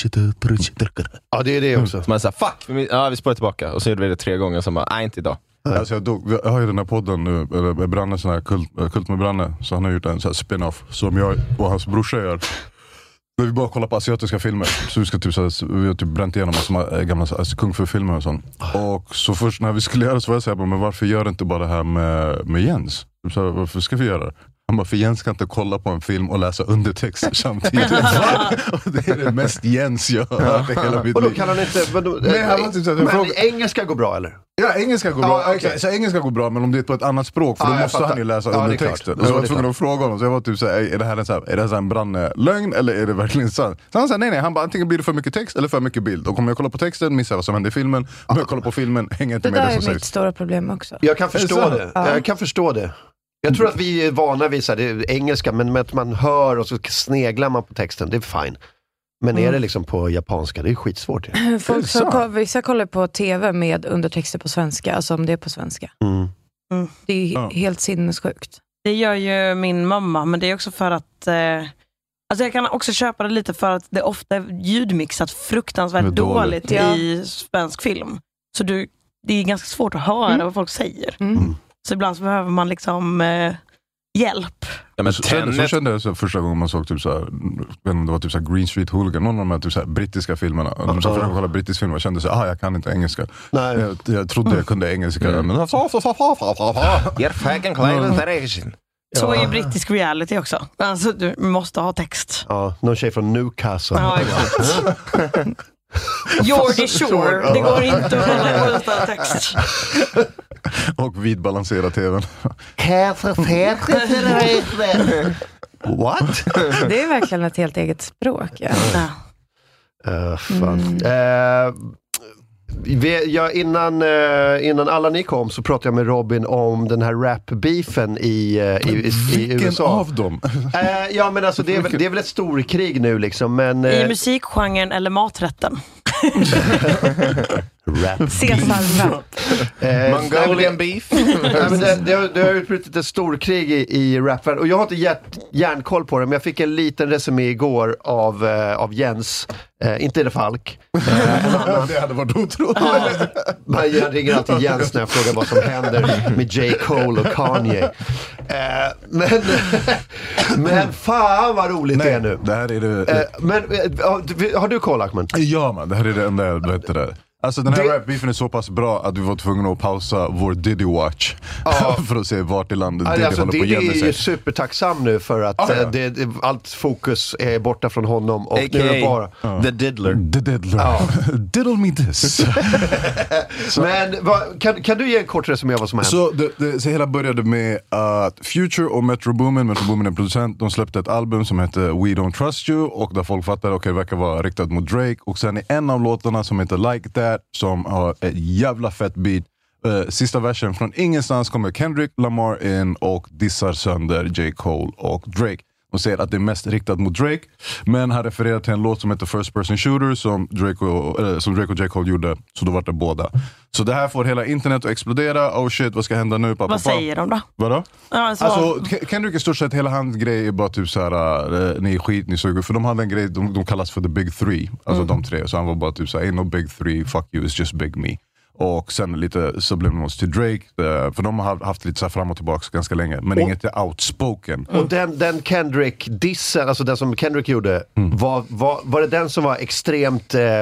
här... Ja, det är det också. Så man säger, fuck! Vi, ja, vi spår tillbaka. Och så gjorde vi det tre gånger och så bara, nej, inte idag. Alltså jag, dog, jag har ju den här podden nu, eller Branne, sån här kult, kult med Branne. Så han har gjort en sån här spin-off som jag och hans brorsa gör. Där vi bara kollar på asiatiska filmer. Så vi ska typ så här, vi har typ bränt igenom massa gamla alltså, kung fu-filmer och sånt. Och så först när vi skulle göra det så var jag såhär, men varför gör inte bara det här med, med Jens? Så, varför ska vi göra det? Han bara, för Jens kan inte kolla på en film och läsa undertext samtidigt. Och det är det mest Jens gör. Ja. Hela mitt och då kan han inte... Men, då, Nej, han var typ så här, men fråga... engelska går bra, eller? Ja, engelska går bra. Ja, okay. Så engelska går bra, men om det är på ett annat språk, för ja, då måste fattar. han ju läsa ja, undertexten. Och så var jag tvungen att fråga honom. Så jag var typ så här, är det här en, så här, är det här en brandlögn eller är det verkligen sant? Så han sa, nej, nej. Han bara, antingen blir det för mycket text eller för mycket bild. Och om jag kollar på texten, missar vad som händer i filmen. Om jag kollar på filmen, hänger inte det med det som sägs. Det där är mitt stora problem också. Jag kan förstå det. Ja. Jag kan förstå det. Jag tror att vi är vana vid så här, det är engelska, men med att man hör och så sneglar man på texten, det är fine. Men mm. är det liksom på japanska, det är skitsvårt. Ja. Folk så, vissa kollar på tv med undertexter på svenska, alltså om det är på svenska. Mm. Mm. Det är ja. helt sinnessjukt. Det gör ju min mamma, men det är också för att... Eh, alltså jag kan också köpa det lite för att det ofta är ljudmixat fruktansvärt dåligt, dåligt ja. i svensk film. Så du, det är ganska svårt att höra mm. vad folk säger. Mm. Mm. Så ibland så behöver man liksom eh, hjälp. Ja, men så, så, så kände jag så första gången man såg typ så här, det var typ så här Green Street Hooligan, någon av de här typ så här brittiska filmerna. Uh-huh. De så första gången kollade brittisk film och kände så ah, jag kan inte engelska. Nej. Jag, jag trodde jag kunde engelska. Mm. Men You're fucking clean. Så är ju brittisk reality också. Alltså du måste ha text. Ja, någon tjej från Newcastle. Ja, exakt. Geordie Shore. Det går inte att hålla utan text. Och vidbalansera tvn. What? Det är verkligen ett helt eget språk. Ja. Uh, fan. Mm. Uh, vi, ja, innan, uh, innan alla ni kom så pratade jag med Robin om den här rap-beefen i, uh, i, i, i U S A. Av dem? Uh, ja, men alltså det är, väl, det är väl ett storkrig nu liksom. Men, uh, i musikgenren eller maträtten? Rap. Caesar-rap. Eh, Mongolian beef. Nej, men det, det, har, det har utbrutit ett storkrig i, i rapvärlden. Och jag har inte hjärt, järnkoll på det, men jag fick en liten resumé igår av, eh, av Jens. Eh, inte är det Falk. Eh, det hade varit otroligt. Ja, jag ringer alltid Jens när jag frågar vad som händer med J. Cole och Kanye. Eh, men, men fan vad roligt Nej, det är nu. Det här är det. Eh, men eh, har du koll, Ahmed? Ja man, det här är det enda jag vet det. Alltså den här det... rap-beefen är så pass bra att vi var tvungna att pausa vår Diddy Watch ja. för att se vart i landet Diddy alltså, håller på att Diddy gömma sig. är ju supertacksam nu för att ah, ja. det, det, allt fokus är borta från honom och nu är det bara uh. The Diddler. The Diddler. Ja. Diddle me this. Men vad, kan, kan du ge en kort resumé av vad som har hänt? Så det, det, så hela började med att Future och Metro Boomin, Metro Boomin är producent, de släppte ett album som heter We Don't Trust You och där folk fattade okej, okay, det verkar vara riktat mot Drake och sen i en av låtarna som heter Like That som har ett jävla fett beat. Uh, sista versen från ingenstans kommer Kendrick Lamar in och dissar sönder J. Cole och Drake. Och säger att det är mest riktat mot Drake. Men han refererar till en låt som heter First Person Shooter som Drake och, äh, som Drake och J. Cole gjorde. Så då var det båda. Så det här får hela internet att explodera. Oh shit, vad ska hända nu? Pappa, vad säger de då? Vadå? Ja, alltså, alltså Kendrick i stort sett hela hans grej är bara typ såhär, äh, ni är skit, ni suger. För de hade en grej, de, de kallas för the big three. Alltså mm. de tre. Så han var bara typ såhär, ain't no big three, fuck you, it's just big me. Och sen lite subliminals till Drake. För de har haft lite så här fram och tillbaka ganska länge. Men och, inget är outspoken. Och den, den Kendrick-dissen, alltså den som Kendrick gjorde, mm. var, var, var det den som var extremt eh,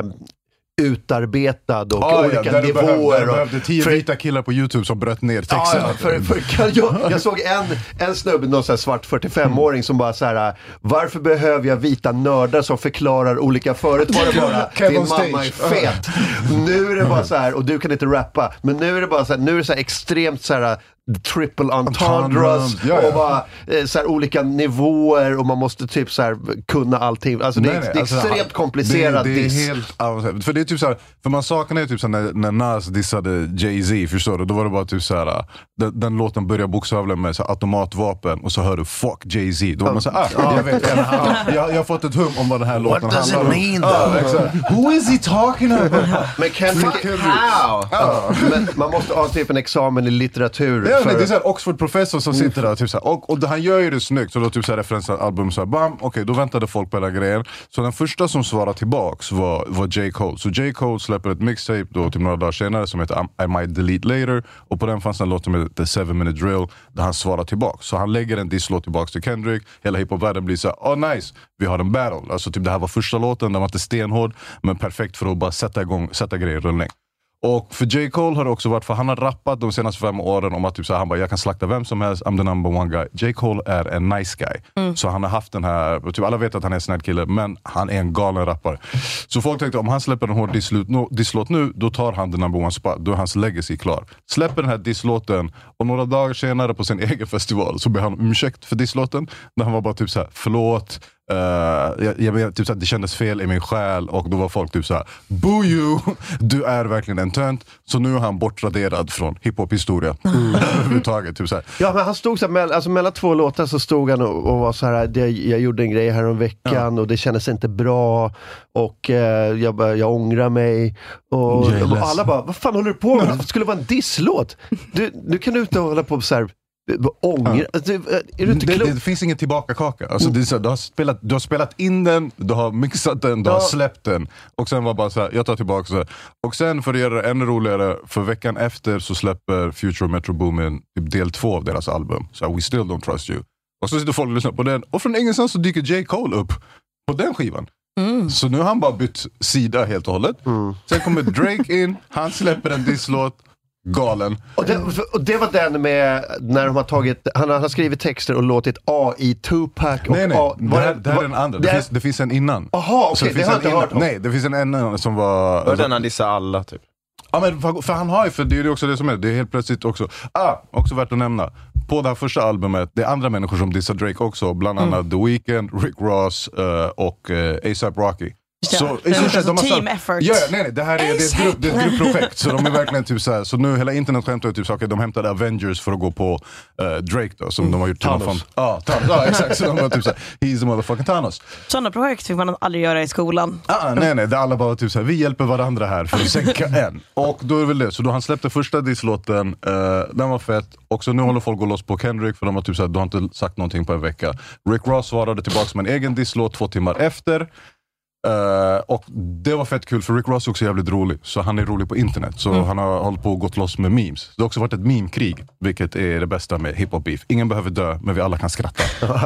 utarbetad och ah, olika ja, nivåer? Behövde, och, behövde tio för, vita killar på YouTube som bröt ner texten. Ah, ja, för, för, för, jag, jag såg en, en snubbe, någon så här svart fyrtiofem-åring mm. som bara så här: varför behöver jag vita nördar som förklarar olika förut? Var det bara, din mamma är fet. Nu är det bara så här, och du kan inte rappa. Men nu är det bara så här, nu är det så här extremt så här triple entendres ja, ja. och bara eh, så här, olika nivåer och man måste typ så här kunna allting. Alltså det, nej, nej, det är alltså, extremt komplicerat. Det, det är diss. helt, för det är typ så här, för man saknar ju typ så här, när, när Nas dissade Jay-Z, förstår du? Då var det bara typ så här, den, den låten börjar bokstavligen med så här, automatvapen och så hör du fuck Jay-Z. Då var man så här, ah, jag vet, jag, jag, jag har fått ett hum om vad den här låten handlar om. What does it mean though? Who is he talking about? Men Kendrick, how? Ja, men man måste ha typ en examen i litteratur. Ja, nej, det är så här Oxford-professor som sitter där typ så här, och, och han gör ju det snyggt. Så då typ så här referensalbum så här, bam, okej, okay, då väntade folk på hela grejen. Så den första som svarade tillbaks var, var J. Cole. Så J. Cole släpper ett mixtape då typ några dagar senare som heter I, I Might Delete Later. Och på den fanns en låt som heter The Seven Minute Drill där han svarar tillbaks. Så han lägger en disslåt tillbaks till Kendrick. Hela hiphop-världen blir så här, oh nice, vi har en battle. Alltså typ det här var första låten, den var inte stenhård men perfekt för att bara sätta igång, sätta grejer i rullning. Och för J. Cole har det också varit, för han har rappat de senaste fem åren om att typ så här, han bara, jag kan slakta vem som helst, I'm the number one guy. J. Cole är en nice guy. Mm. Så han har haft den här, typ alla vet att han är en snäll kille, men han är en galen rappare. Så folk tänkte, om han släpper en hård disslåt nu, då tar han the number one spot. Då är hans legacy klar. Släpper den här disslåten och några dagar senare på sin egen festival så ber han om ursäkt för disslåten. När han var bara typ så här, förlåt. Uh, jag, jag, typ så här, det kändes fel i min själ och då var folk typ så här: boo you, du är verkligen en tönt. Så nu är han bortraderad från hiphop-historia mm. överhuvudtaget typ så här. Ja, men han stod så här, mellan, alltså, mellan två låtar så stod han och, och var så här: det, jag gjorde en grej här om veckan ja. och det kändes inte bra och uh, jag, jag ångrar mig och, och alla bara, vad fan håller du på med? Det skulle vara en disslåt. Du, nu kan du inte hålla på så här ånger. Ja. Alltså, är du inte det, det, det finns ingen tillbaka-kaka. Alltså, det är så, du, har spelat, du har spelat in den, du har mixat den, du ja. har släppt den. Och sen var bara så här, jag tar tillbaka så här. Och sen för att göra det ännu roligare, för veckan efter så släpper Future och Metro Boomin typ del två av deras album. Så här, We Still Don't Trust You. Och så sitter folk och lyssnar på den. Och från ingenstans så dyker J. Cole upp på den skivan. Mm. Så nu har han bara bytt sida helt och hållet. Mm. Sen kommer Drake in, han släpper en disslåt. Galen. Och det, och det var den med när de har tagit, han har skrivit texter och låtit A i Tupac och nej, nej. A, det här, det här är en andra. Det, det, finns, det finns en innan. Jaha, okej, okay, det har jag inte hört om. Nej, det finns en annan som var... Var den han dissade alla typ? Ja, men för, för han har ju, för det är ju också det som är, det är helt plötsligt också, ah, också värt att nämna. På det här första albumet, det är andra människor som dissar Drake också, bland annat mm. The Weeknd, Rick Ross uh, och uh, A$AP Rocky. Så, det är så, alltså de har team sagt, effort. Ja, nej, nej, det här är, det är, ett, grupp, det är ett gruppprojekt. Så de är verkligen typ så här, så nu hela internet skämtar typ så okay, de hämtade Avengers för att gå på uh, Drake då, som mm. de har gjort till någon fan. Ja, Thanos. Ja, exakt. Så de var typ så här, he's the motherfucking Thanos. Sådana projekt fick man aldrig göra i skolan. Ah, nej, nej, det är alla bara typ så här, vi hjälper varandra här för att sänka en. Och då är det väl det, så då han släppte första disslåten, uh, den var fett. Och så nu håller folk gå loss på Kendrick för de har typ så här, du har inte sagt någonting på en vecka. Rick Ross svarade tillbaka med en egen disslåt två timmar efter. Uh, och det var fett kul för Rick Ross är också jävligt rolig. Så han är rolig på internet. Så mm. han har hållit på och gått loss med memes. Det har också varit ett meme-krig, vilket är det bästa med hiphop beef. Ingen behöver dö, men vi alla kan skratta.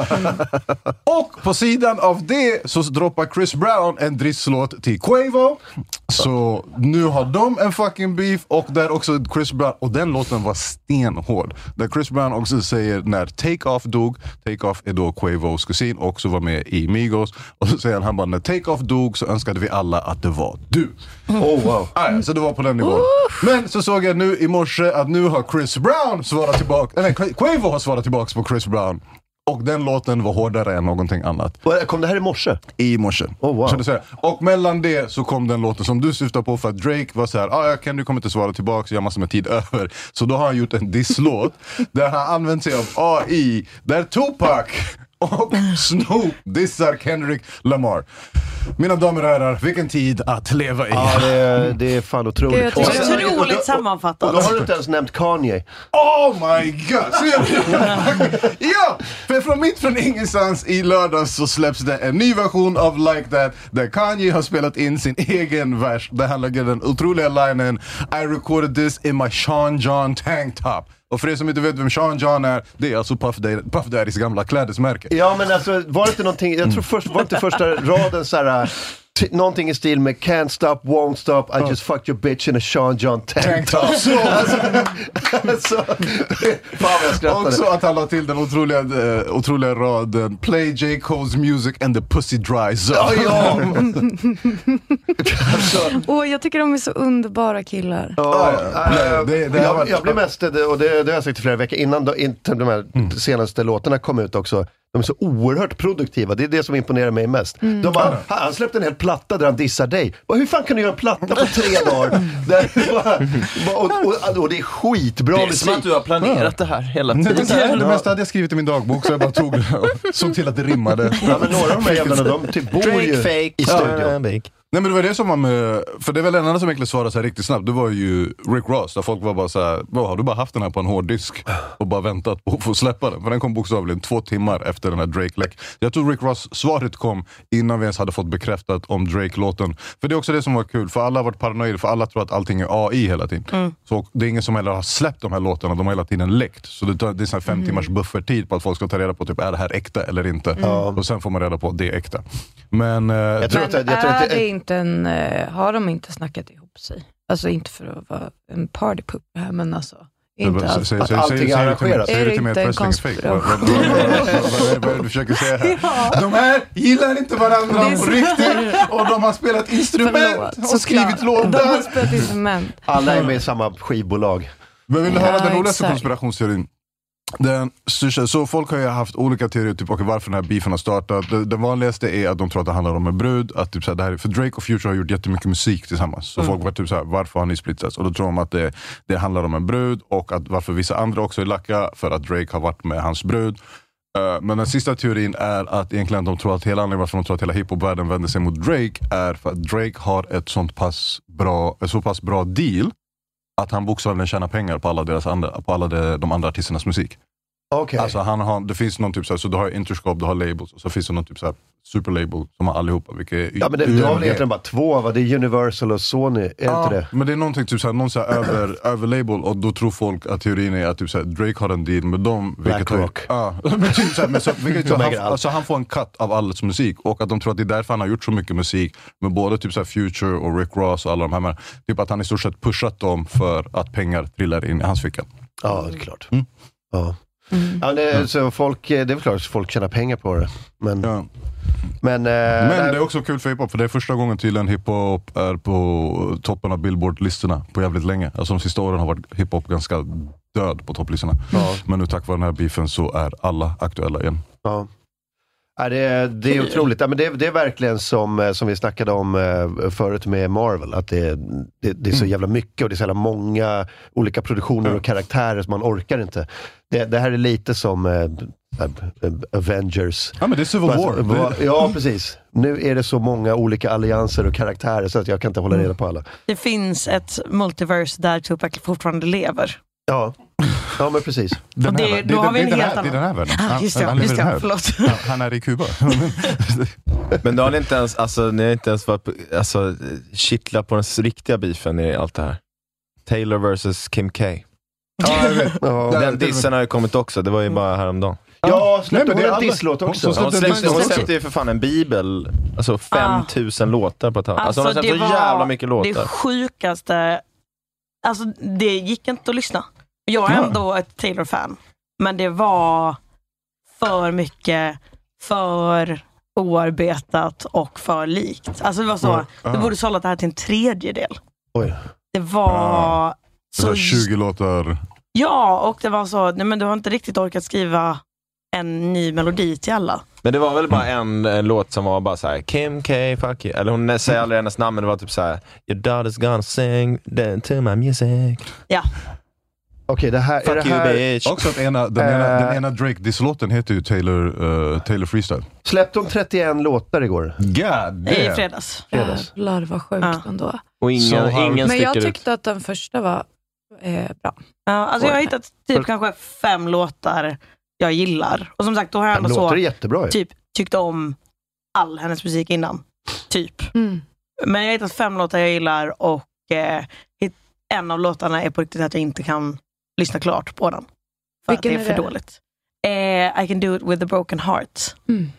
Och på sidan av det så droppar Chris Brown en drisslåt till Quavo. Så nu har de en fucking beef. Och där också Chris Brown, och den låten var stenhård. Där Chris Brown också säger när Take Off dog, Take Off är då Quavos kusin, också var med i Migos. Och så säger han, han bara, när Take Off dog så önskade vi alla att det var du. Oh wow. Ah, så det var på den nivån. Men så såg jag nu i morse att nu har Chris Brown svarat tillbaka. Nej, Quavo har svarat tillbaka på Chris Brown. Och den låten var hårdare än någonting annat. Kom det här i morse? I morse. Oh, wow. Så det säger. Och mellan det så kom den låten som du syftar på, för att Drake var så här, ah, jag kan du kommer inte svara tillbaka, jag har massor med tid över. Så då har han gjort en disslåt där han använt sig av A I, där Tupac och Snoop dissar Kendrick Lamar. Mina damer och herrar, vilken tid att leva i. Ja, det är, det är fan otroligt. Det är otroligt sammanfattat. Och då har du inte ens nämnt Kanye. Oh my god! Ja, för från mitt från ingenstans i lördags så släpps det en ny version av Like That där Kanye har spelat in sin egen vers. Där han lägger den otroliga linen I recorded this in my Sean John tank top. Och för er som inte vet vem Sean John är, det är alltså Puff, Daddy, Puff Daddys gamla klädesmärke. Ja, men alltså, var det inte någonting, jag tror först, var inte första raden så här, t- någonting i stil med Can't stop, won't stop, I just fucked your bitch in a Sean John tank top. Så, alltså, alltså, fan jag skrattade. Också att han la till den otroliga, uh, otroliga raden Play J. Cole's music and the pussy dries up. Ja, ja. Åh, jag tycker de är så underbara killar. Ja, äh, det, det jag, jag blir mest, och det, det har jag sagt i flera veckor innan då, inte de här mm. senaste låtarna kom ut också. De är så oerhört produktiva. Det är det som imponerar mig mest. Mm. De bara, han släppte en hel platta där han dissar dig. Bara, hur fan kan du göra en platta på tre dagar? Där, bara, och, och, och det är skitbra musik. Det är som att du har planerat det här hela tiden. Det, det, det mesta hade jag skrivit i min dagbok, så jag bara tog och såg till att det rimmade. Ja, men några av de här jävlarna, de typ bor Drake ju fake i studion. Ja, nej, men det var det som var med, för det är väl en annan som egentligen svarade så här riktigt snabbt. Det var ju Rick Ross, där folk var bara så här, har du bara haft den här på en hårddisk och bara väntat på att få släppa den? För den kom bokstavligen två timmar efter den här Drake-läck. Jag tror Rick Ross svaret kom innan vi ens hade fått bekräftat om Drake-låten. För det är också det som var kul, för alla har varit paranoida, för alla tror att allting är A I hela tiden. Mm. Så det är ingen som heller har släppt de här låtarna, de har hela tiden läckt. Så det, tar, det är så här fem mm. timmars buffertid på att folk ska ta reda på typ, är det här äkta eller inte? Mm. Och sen får man reda på att det är äkta. Men, eh, jag tror att, jag tror är att det, det inte en... har de inte snackat ihop sig? Alltså inte för att vara en partypupp här, men alltså inte alls. Säg, säg, allting är arrangerat. Är det inte en konspiration? Vad är det du försöker säga här? Ja. De här gillar inte varandra på riktigt, och de har spelat instrument Förlåt, och skrivit låtar. De har spelat instrument. Alla är med i samma skivbolag. Men vill du höra ja, den roligaste konspirationsteorin? Den, så folk har ju haft olika teorier typ, okay, varför den här beefen har startat. Den, den vanligaste är att de tror att det handlar om en brud, att typ, så här, det här, för Drake och Future har gjort jättemycket musik tillsammans. Så mm. folk var typ så här, varför har ni splittats? Och då tror de att det, det handlar om en brud, och att varför vissa andra också är lacka för att Drake har varit med hans brud. Uh, men den sista teorin är att egentligen de tror att hela anledningen varför de tror att hela hiphopvärlden vänder sig mot Drake är för att Drake har ett sånt pass bra, ett så pass bra deal att han bokstavligen tjänar pengar på alla, deras andra, på alla de, de andra artisternas musik. Okay. Alltså han har, det finns någon typ så här, så du har Interscope, du har labels, och så finns det någon typ så här superlabel som har allihopa, vilka är, ja, men det, du har väl egentligen bara två, va? Det är Universal och Sony, är ja, inte det? Men det är någonting typ så här, någon så här över, över label, och då tror folk att teorin är att typ så här, Drake har en deal med dem, Blackrock. Ja, men typ så här, men så, vilket, så han, alltså han får en cut av allets musik, och att de tror att det är därför han har gjort så mycket musik med både typ så här Future och Rick Ross och alla de här, men typ att han i stort sett pushat dem för att pengar trillar in i hans ficka. Ja, det är klart. Mm. Ja. Mm. Ja, det, mm. så folk, det är väl klart att folk tjänar pengar på det. Men, ja. men, eh, men det är också kul för hiphop, för det är första gången tydligen hiphop är på toppen av Billboard-listorna på jävligt länge. Alltså de sista åren har varit hiphop ganska död på topplistorna. Ja. Men nu tack vare den här beefen så är alla aktuella igen. Ja. Ja, det, är, det är otroligt. Ja, men det, det är verkligen som, som vi snackade om uh, förut med Marvel. Att det, det, det är så jävla mycket och det är så jävla många olika produktioner och karaktärer som man orkar inte. Det, det här är lite som uh, uh, Avengers. Ja, men det är Civil War. Ja, precis. Nu är det så många olika allianser och karaktärer så att jag kan inte hålla reda på alla. Det finns ett multiverse där Tupac fortfarande lever. Ja, ja men precis. Den det, här, då det, har vi en det, helt det är den här världen. Ah, just det, han, han, just det, här. förlåt. Han, han är i Kuba. Men då har ni inte ens, alltså, ni har inte ens varit, alltså, kittla på den riktiga beefen i allt det här. Taylor versus Kim K. Ja, jag vet. Ja, den dissen har ju kommit också, det var ju bara häromdagen. Ja, släppte hon en disslåt också? Hon släppte, hon släppte, hon släppte ju för fan en bibel, alltså fem tusen ah. låtar på ett tag. Alltså, alltså hon har släppt så jävla mycket låtar. Det sjukaste, alltså det gick inte att lyssna. Jag är ändå ett Taylor-fan, men det var för mycket, för oarbetat och för likt. Alltså det var så, du borde sållat det här till en tredjedel. Oj. Det var uh, så tjugo låtar. Ja, och det var så, nej men du har inte riktigt orkat skriva en ny melodi till alla. Men det var väl bara en, en låt som var bara så här: Kim K, fuck you. Eller hon säger aldrig hennes namn, men det var typ så här: Your daughter's gonna sing to my music. Ja. Okej, okay, det här fuck är det you, här... bitch. Också att ena, den, uh, ena, den ena Drake-disslåten heter ju Taylor, uh, Taylor Freestyle. Släppte de trettioen låtar igår? God damn. I fredags. fredags. Jävlar, vad sjukt ja. ändå. Och ingen, ingen Men jag tyckte ut. att den första var eh, bra. Ja, alltså jag har hittat typ För... kanske fem låtar jag gillar. Och som sagt, då har jag ändå så jättebra, typ tyckt om all hennes musik innan. Typ. Mm. Men jag har hittat fem låtar jag gillar och eh, en av låtarna är på riktigt att jag inte kan lyssna klart på den. För Vilken att det är för är det? dåligt. Eh, I can do it with a broken heart. Mm.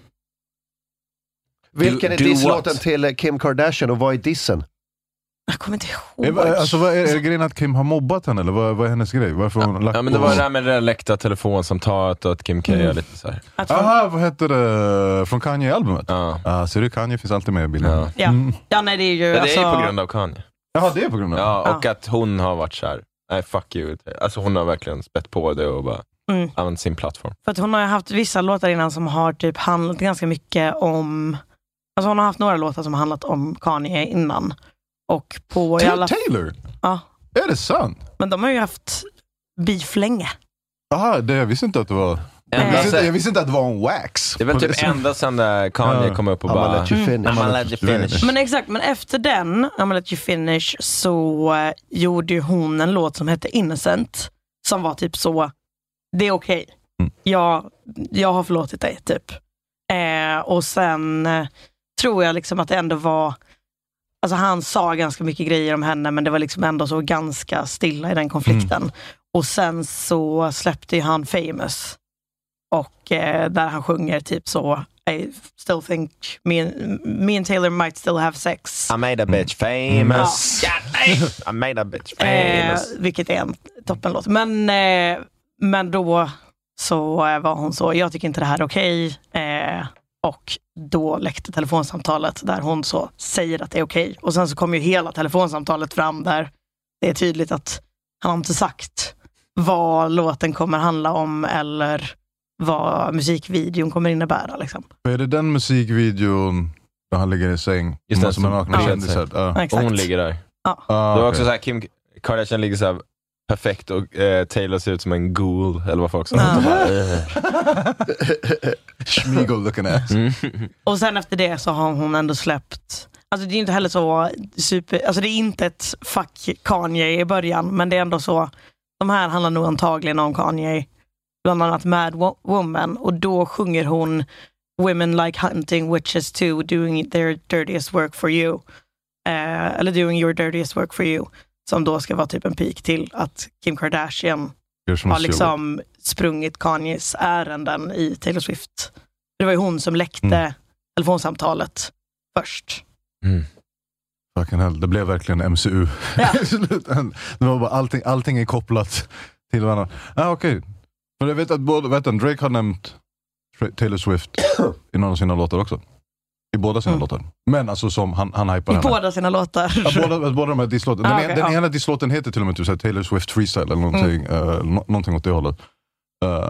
Vilken är disslåten till Kim Kardashian och vad är dissen? Jag kommer inte ihåg. Är, alltså, vad är, är det grejen att Kim har mobbat henne eller vad, vad är hennes grej? Varför har hon lagt ja, men det var det där med det där läckta telefonsamtalet och att Kim K mm. är lite så här. Aha, vad heter det? Från Kanye-albumet? Ja. Ah, så det Kanye finns alltid med i bilden. Ja, ja. Mm. ja nej, det är ju... Ja, det alltså... är på grund av Kanye. Jaha, det är på grund av Ja, och ja. att hon har varit så här: nej, fuck you. Alltså hon har verkligen spett på det och bara mm. använt sin plattform. För att hon har ju haft vissa låtar innan som har typ handlat ganska mycket om... Alltså hon har haft några låtar som har handlat om Kanye innan. Och på Till alla... Taylor? Ja. Är det sant? Men de har ju haft beef länge. Jaha, det, jag visste inte att det var... Jag visste, inte, jag visste inte att det var en wax. Det var typ det ända sedan där Kanye ja. kom upp och I'm bara... let you finish. I'm let you finish. Men exakt, men efter den, I'm let you finish, så uh, gjorde ju hon en låt som hette Innocent. Som var typ så, det är okej. Okay. Mm. Jag, jag har förlåtit dig, typ. Eh, och sen eh, tror jag liksom att det ändå var... Alltså han sa ganska mycket grejer om henne, men det var liksom ändå så ganska stilla i den konflikten. Mm. Och sen så släppte ju han Famous. Och eh, där han sjunger typ så, I still think me and, me and Taylor might still have sex. I made a bitch famous. Mm. I made a bitch famous. Eh, vilket är en toppenlåt. Men, eh, men då så var hon så, jag tycker inte det här är okej. Eh, och då läckte telefonsamtalet där hon så säger att det är okej. Och sen så kommer ju hela telefonsamtalet fram där det är tydligt att han har inte sagt vad låten kommer handla om eller vad musikvideon kommer innebära. Liksom. Är det den musikvideon där han ligger i säng? Just den som en nakna ja. kändis. Ja. Och hon ligger där. Ja. Ah, det var okay. också så här, Kim Kardashian ligger så här perfekt och eh, Taylor ser ut som en ghoul eller vad folk sa. Schmeagol looking ass. Mm. Och sen efter det så har hon ändå släppt, alltså det är inte heller så super, alltså det är inte ett fuck Kanye i början, men det är ändå så, de här handlar nog antagligen om Kanye, bland annat Mad Woman, och då sjunger hon Women like hunting witches too, doing their dirtiest work for you, eh, eller doing your dirtiest work for you, som då ska vara typ en pik till att Kim Kardashian har liksom sprungit Kanyes ärenden i Taylor Swift. Det var ju hon som läckte mm. telefonsamtalet först. Mm. Fucking hell, det blev verkligen M C U. Ja. Det var bara allting, allting är kopplat till varandra. Ah, okej. Okay. Men jag vet att både, vet du, Drake har nämnt Taylor Swift i någon av sina låtar också. I båda sina mm. låtar. Men alltså som han, han hypar I henne. båda sina låtar. Ja, båda, båda de här disslåten. Den, ah, okay, den ja. ena disslåten heter till och med typ, Taylor Swift Freestyle eller någonting, mm. uh, no, någonting åt det hållet. Uh,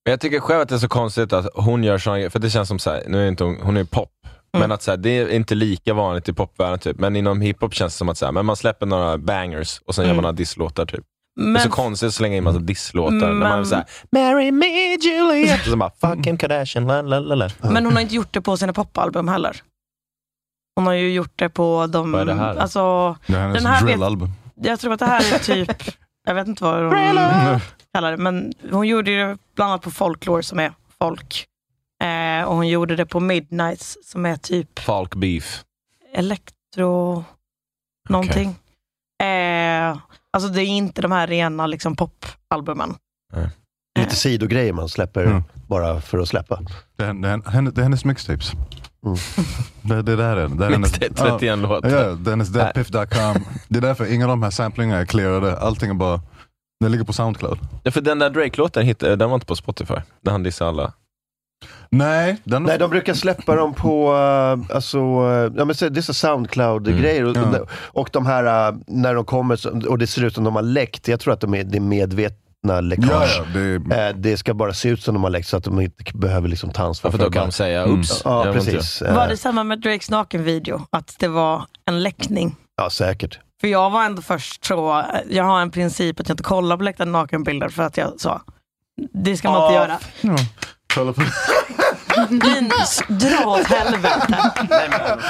Jag tycker själv att det är så konstigt att hon gör sån, för det känns som så här, nu är inte hon, hon är pop. Mm. Men att så här, det är inte lika vanligt i popvärlden typ. Men inom hiphop känns det som att så här, men man släpper några bangers och sen mm. gör man några disslåtar typ. Men, det är så konstigt att slänga in massa disslåtar men, när man är såhär Marry me Juliet och så bara fucking Kardashian lalalala. Men hon har inte gjort det på sina popalbum heller. Hon har ju gjort det på de... Vad är det här? Alltså, det här är den här drillalbum. Jag tror att det här är typ jag vet inte vad hon kallar det, men hon gjorde det bland annat på Folklore som är folk. Eh, och hon gjorde det på Midnights som är typ folk beef. Elektro någonting. Okay. Eh, alltså det är inte de här rena liksom popalbumen. Nej. Lite sidogrejer man släpper mm. bara för att släppa. Det är, det är, det är hennes mixtapes. Mm. Det, det där är det. är Mixtape, trettioen ja, låtar. Ja, det är hennes deadpiff dot com. Det är därför inga av de här samplingarna är clearade. Allting är bara, det ligger på SoundCloud. Ja, för den där Drake-låten hittade, den var inte på Spotify. Där han dissade alla. Nej, den... Nej, de brukar släppa dem på uh, alltså, uh, ja, men så, det är så SoundCloud-grejer mm. och, ja. och de här uh, när de kommer så, och det ser ut som de har läckt, jag tror att de är, det är medvetna läckage. Ja, ja, det... Uh, det ska bara se ut som de har läckt så att de inte behöver liksom ta ansvar ja, för, för då kan de säga ups. Mm. Ja, precis. Var det samma med Drakes nakenvideo? Att det var en läckning? Ja, säkert. För jag var ändå först så, jag har en princip att jag inte kollar på läckta nakenbilder för att jag sa, det ska man oh. inte göra. Ja. Kolla på Linus, dra åt helvete. Nej,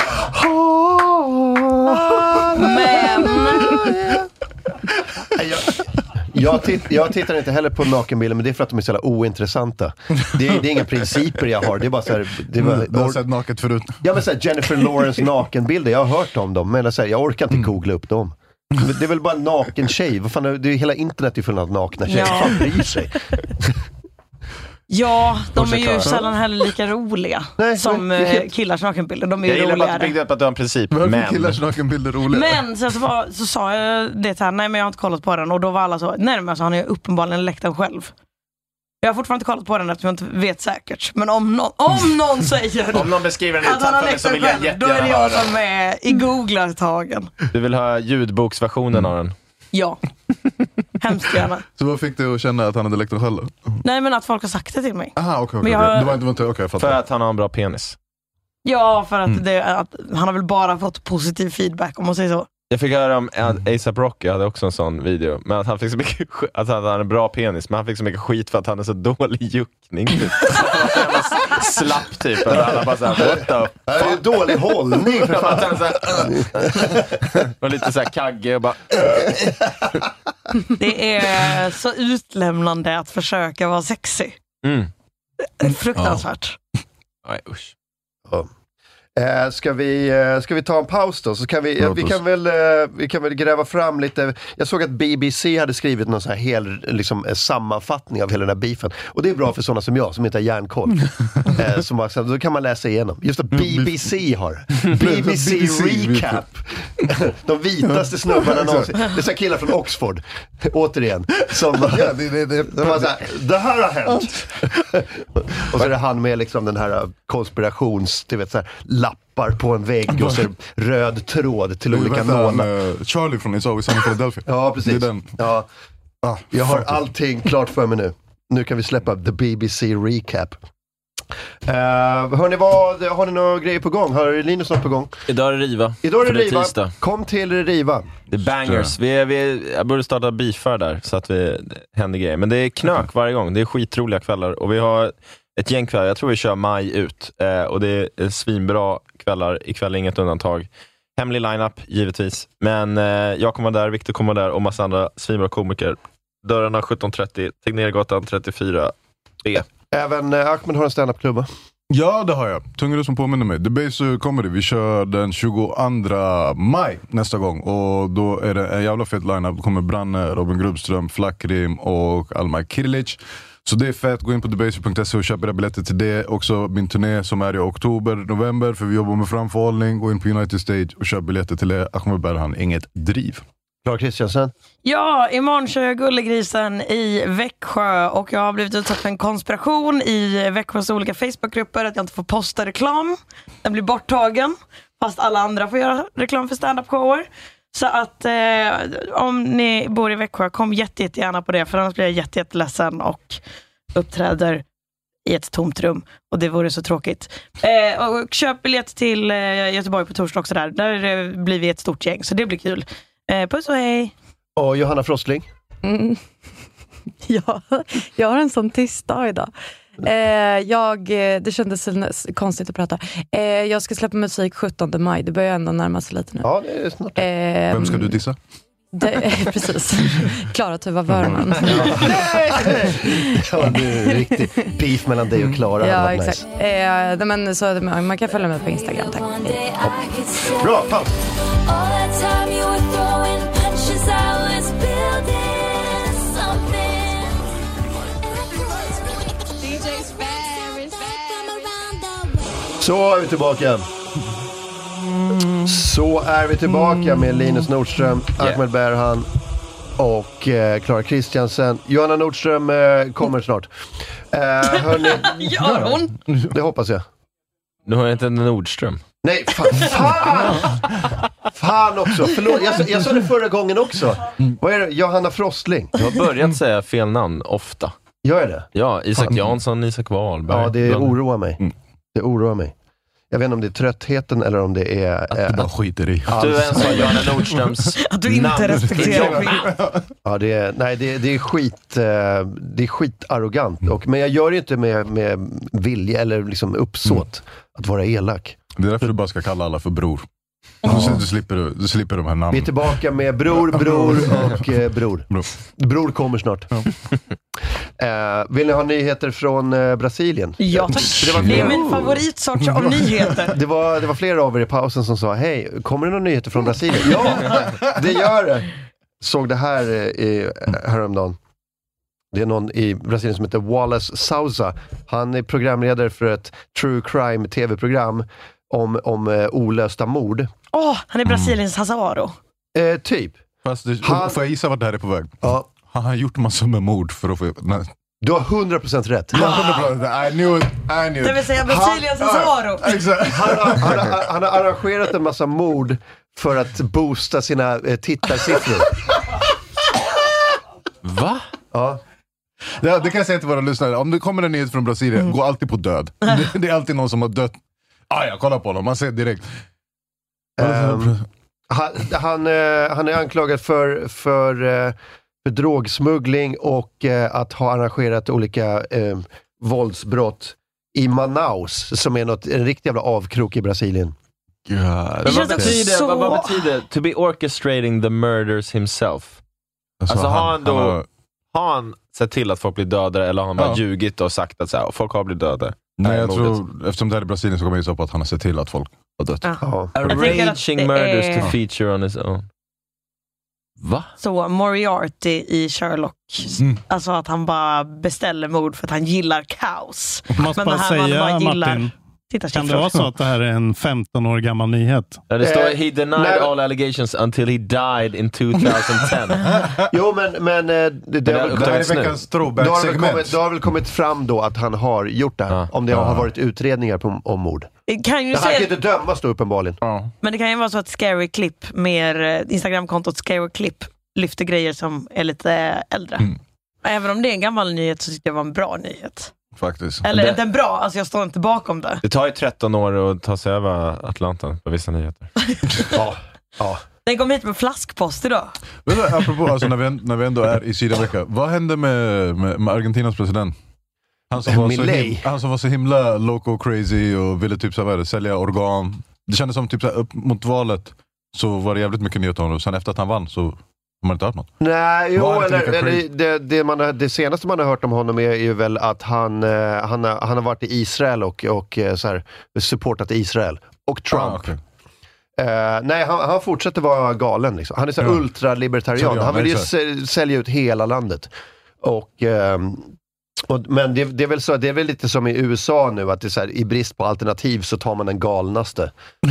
men... men... Jag, jag, titt, jag tittar inte heller på nakenbilder, men det är för att de är så jävla ointressanta. Det är, det är inga principer jag har. Det är bara så här, det var, mm, du har sett naket förut. Ja, men så här, Jennifer Lawrence nakenbilder, jag har hört om dem, men så här, jag orkar inte mm. googla upp dem. Det är väl bara en naken tjej. Vad fan, det är hela internet är full av nakna tjejer. Ja. Fan bryr sig. Ja, de är ju sällan heller lika roliga Nej, som men, killars nakenbilder. De är ju jag roligare. Jag gillar bara att du har en princip. Men killars nakenbilder roliga. Men sen så, var, så sa jag det här, nej men jag har inte kollat på den. Och då var alla så, nej men alltså, han är uppenbarligen läckt den själv. Jag har fortfarande inte kollat på den eftersom jag inte vet säkert. Men om, no- om någon säger om någon beskriver den att han har läckt den själv, då är det jag som är i googlartagen. Du vill ha ljudboksversionen mm. av den? Ja, hemskt gärna. Så vad fick du att känna att han hade läckt den själv? Nej, men att folk har sagt det till mig. Aha, okej, okay, okay. Jag... Det var inte, inte okej, okay, för att han har en bra penis. Ja, för att, mm. det, att han har väl bara fått positiv feedback, om man säger så. Jag fick höra om A$AP Rocky, hade också en sån video. Men att han fick så mycket sk- att han hade en bra penis, men han fick så mycket skit för att han är så dålig juckning. Typ. Slapp typ. Och alla bara såhär, what the fuck? Det är ju dålig hållning för fan. Han såhär, och lite såhär kagge och bara... Det är så utlämnande att försöka vara sexy. Mm. Det är fruktansvärt. Nej, usch. Ja. Eh, ska, vi, eh, ska vi ta en paus då? Så kan vi, eh, vi, kan väl, eh, vi kan väl gräva fram lite. Jag såg att B B C hade skrivit någon så här hel liksom, eh, sammanfattning av hela den här beefen. Och det är bra för sådana som jag som inte har järnkoll. eh, som också, då kan man läsa igenom. Just att B B C har B B C Recap. De vitaste snubbarna någonsin. Det är så här killar från Oxford. Återigen. Som ja, det, det, det, de var så här, det här har hänt. Och så är det han med liksom den här konspirations, du vet så här, lappar på en vägg och så röd tråd till olika nålar. Uh, Charlie från It's Always Sunny in Philadelphia. Ja, precis. Det är den. Ja. Ah, jag har allting klart för mig nu. Nu kan vi släppa The B B C Recap. Uh, hörni, vad, har ni några grejer på gång? Har Linus något på gång? Idag är det Riva. Idag är det Riva. Tisdag. Kom till Riva. Det är bangers. Vi, vi, jag borde starta beefar där så att vi händer grejer. Men det är knök varje gång. Det är skitroliga kvällar. Och vi har ett gäng kvällar. Jag tror vi kör maj ut. Eh, och det är svinbra kvällar. Ikväll inget undantag. Hemlig lineup, givetvis. Men eh, jag kommer där, Victor kommer där och massa andra svinbra komiker. Dörrarna sjutton trettio, Tegnérgatan trettiofyra B. Även eh, Ahmed har en stand-up-klubba. Ja, det har jag. Tunga som påminner mig. The Base Comedy. Vi kör den tjugoandra maj nästa gång. Och då är det en jävla fet lineup. Då kommer Branne, Robin Grubbström, Flackrim och Almar Kirilic. Så det är fett. Gå in på debase punkt se och köp era biljetter till det. Också min turné som är i oktober, november. För vi jobbar med framförhållning. Gå in på United Stage och köp biljetter till det. Ahmed Berhan, inget driv. Klar Kristiansen? Ja, imorgon kör jag Gullegrisen i Växjö och jag har blivit utsatt för en konspiration i Växjös olika Facebookgrupper att jag inte får posta reklam. Den blir borttagen, fast alla andra får göra reklam för stand-up-shower. Så att eh, om ni bor i Växjö, kom jätte, jättegärna på det, för annars blir jag jätte, jätteledsen och uppträder i ett tomt rum. Och det vore så tråkigt. Eh, och köp biljett till eh, Göteborg på torsdag också där. Där eh, blir vi ett stort gäng, så det blir kul. Eh, puss och hej! Och Johanna Frostling? Mm. Ja, jag har en sån tyst dag idag. Eh, jag, det kändes konstigt att prata. Eh, jag ska släppa musik sjuttonde maj. Det börjar ändå närma sig lite nu. Ja, det är snart. Eh, Vem ska du dissa? Det, precis. Klara Tuva Wörman. Ja, det är riktigt beef mellan dig och Klara. Ja, exakt. Nice. Eh, men, så, man kan följa med på Instagram, tack. Ja. Bra, paus! Så är vi tillbaka. Så är vi tillbaka med Linus Nordström, Ahmed Berhan och eh, Clara Christiansen. Johanna Nordström eh, kommer snart. Eh, hörni, Gör hon? Det hoppas jag. Nu har jag inte en Nordström. Nej, fan! Fan, fan också! Förlåt, jag, jag sa det förra gången också. Vad är det? Johanna Frostling. Jag har börjat säga fel namn ofta. Gör jag det? Ja, Isak fan. Jansson, Isak Wahlberg. Ja, det oroar mig. Mm. Det oroar mig. Jag vet inte om det är tröttheten eller om det är... Att du bara skiter i. Att du ens har Johanna Nordströms att du inte respekterar mig. Ja, det är, nej, det är, det är skit det är skitarrogant. Och, men jag gör det inte med, med vilja eller liksom uppsåt mm. att vara elak. Det är därför du bara ska kalla alla för bror. Ja. Så du slipper, du slipper de här namnen. Vi är tillbaka med bror, bror och eh, bror. Bror. Bror kommer snart. Ja. Eh, vill ni ha nyheter från eh, Brasilien? Ja, tack. Det, var det är min favoritsort av nyheter. Det var, det var flera av er i pausen som sa, hej, kommer det några nyheter från Brasilien? Ja, det gör det. Såg det här eh, häromdagen. Det är någon i Brasilien som heter Wallace Souza. Han är programledare för ett true crime tv-program om, om uh, olösta mord. Åh, oh, han är Brasiliens Hazaro. Eh, typ. Fast det, han, får jag gissa vart det här är på väg? Ja. Han har gjort massor med mord för att få... Nej. Du har hundra procent rätt. Ja, hundra procent. I knew it. I knew it. Det vill säga Brasiliens Hazaro. Han, han, han, han, han har arrangerat en massa mord för att boosta sina eh, tittarsiffror. Va? Ja. Ja, det kan jag säga till våra lyssnare. Om det kommer en nyhet från Brasilien, mm. gå alltid på död. Det, det är alltid någon som har dött. Ah, ja, kolla på honom, man ser direkt. Um, han, han, uh, han är anklagad för, för, uh, för drogsmuggling och uh, att ha arrangerat olika uh, våldsbrott i Manaus, som är något, en riktig jävla avkrok i Brasilien. God. Men vad betyder, så... vad, vad betyder to be orchestrating the murders himself? Alltså, alltså har han då han har... har han sett till att folk blir dödade, eller har han bara ja. ljugit och sagt att så här, folk har blivit dödade? Nej, jag tror, eftersom det här är Brasilien så kommer jag gissa på att han har sett till att folk har dött. Ja. Arranging murders är... to feature on his own. Va? Så Moriarty i Sherlock. Mm. Alltså att han bara beställer mord för att han gillar kaos. Jag måste men bara säga, bara gillar... Martin, kan det vara så att det här är en femton år gammal nyhet? Ja, det står he denied eh, all allegations until he died in tjugohundraten. Jo, men, men det, det, det, har, det här är veckans throwback-segment. Det har väl kommit fram då att han har gjort det här. Ja. Om det har ja. varit utredningar på, om mord. Det kan ju det här kan inte dömas då uppenbarligen. Ja. Men det kan ju vara så att Scary Clip, mer Instagramkontot Scary Clip, lyfter grejer som är lite äldre. Mm. Även om det är en gammal nyhet så tycker jag det var en bra nyhet. Faktiskt. Eller det, inte en bra, alltså jag står inte bakom det. Det tar ju tretton år att ta sig över Atlanten på vissa nyheter. ja, ja. Den kom hit med flaskpost idag. Men då, apropå, alltså, när, vi, när vi ändå är i Sydamerika, vad hände med, med, med Argentinas president? Han som, var så him, han som var så himla loco crazy och ville typ så här, sälja organ. Det kändes som typ så här, upp mot valet så var det jävligt mycket nyheter om det. Sen efter att han vann så har man inte hört något. Nej, jo, eller, eller det, det, man har, det senaste man har hört om honom är, är ju väl att han, eh, han, har, han har varit i Israel och, och så här, supportat Israel och Trump. Ah, okay. uh, nej, han, han fortsätter vara galen. Liksom. Han är så ja. ultralibertarian. Han vill ju s- sälja ut hela landet. Och... Um, Och, men det, det är väl så, det är väl lite som i U S A nu att det är så här, i brist på alternativ så tar man den galnaste.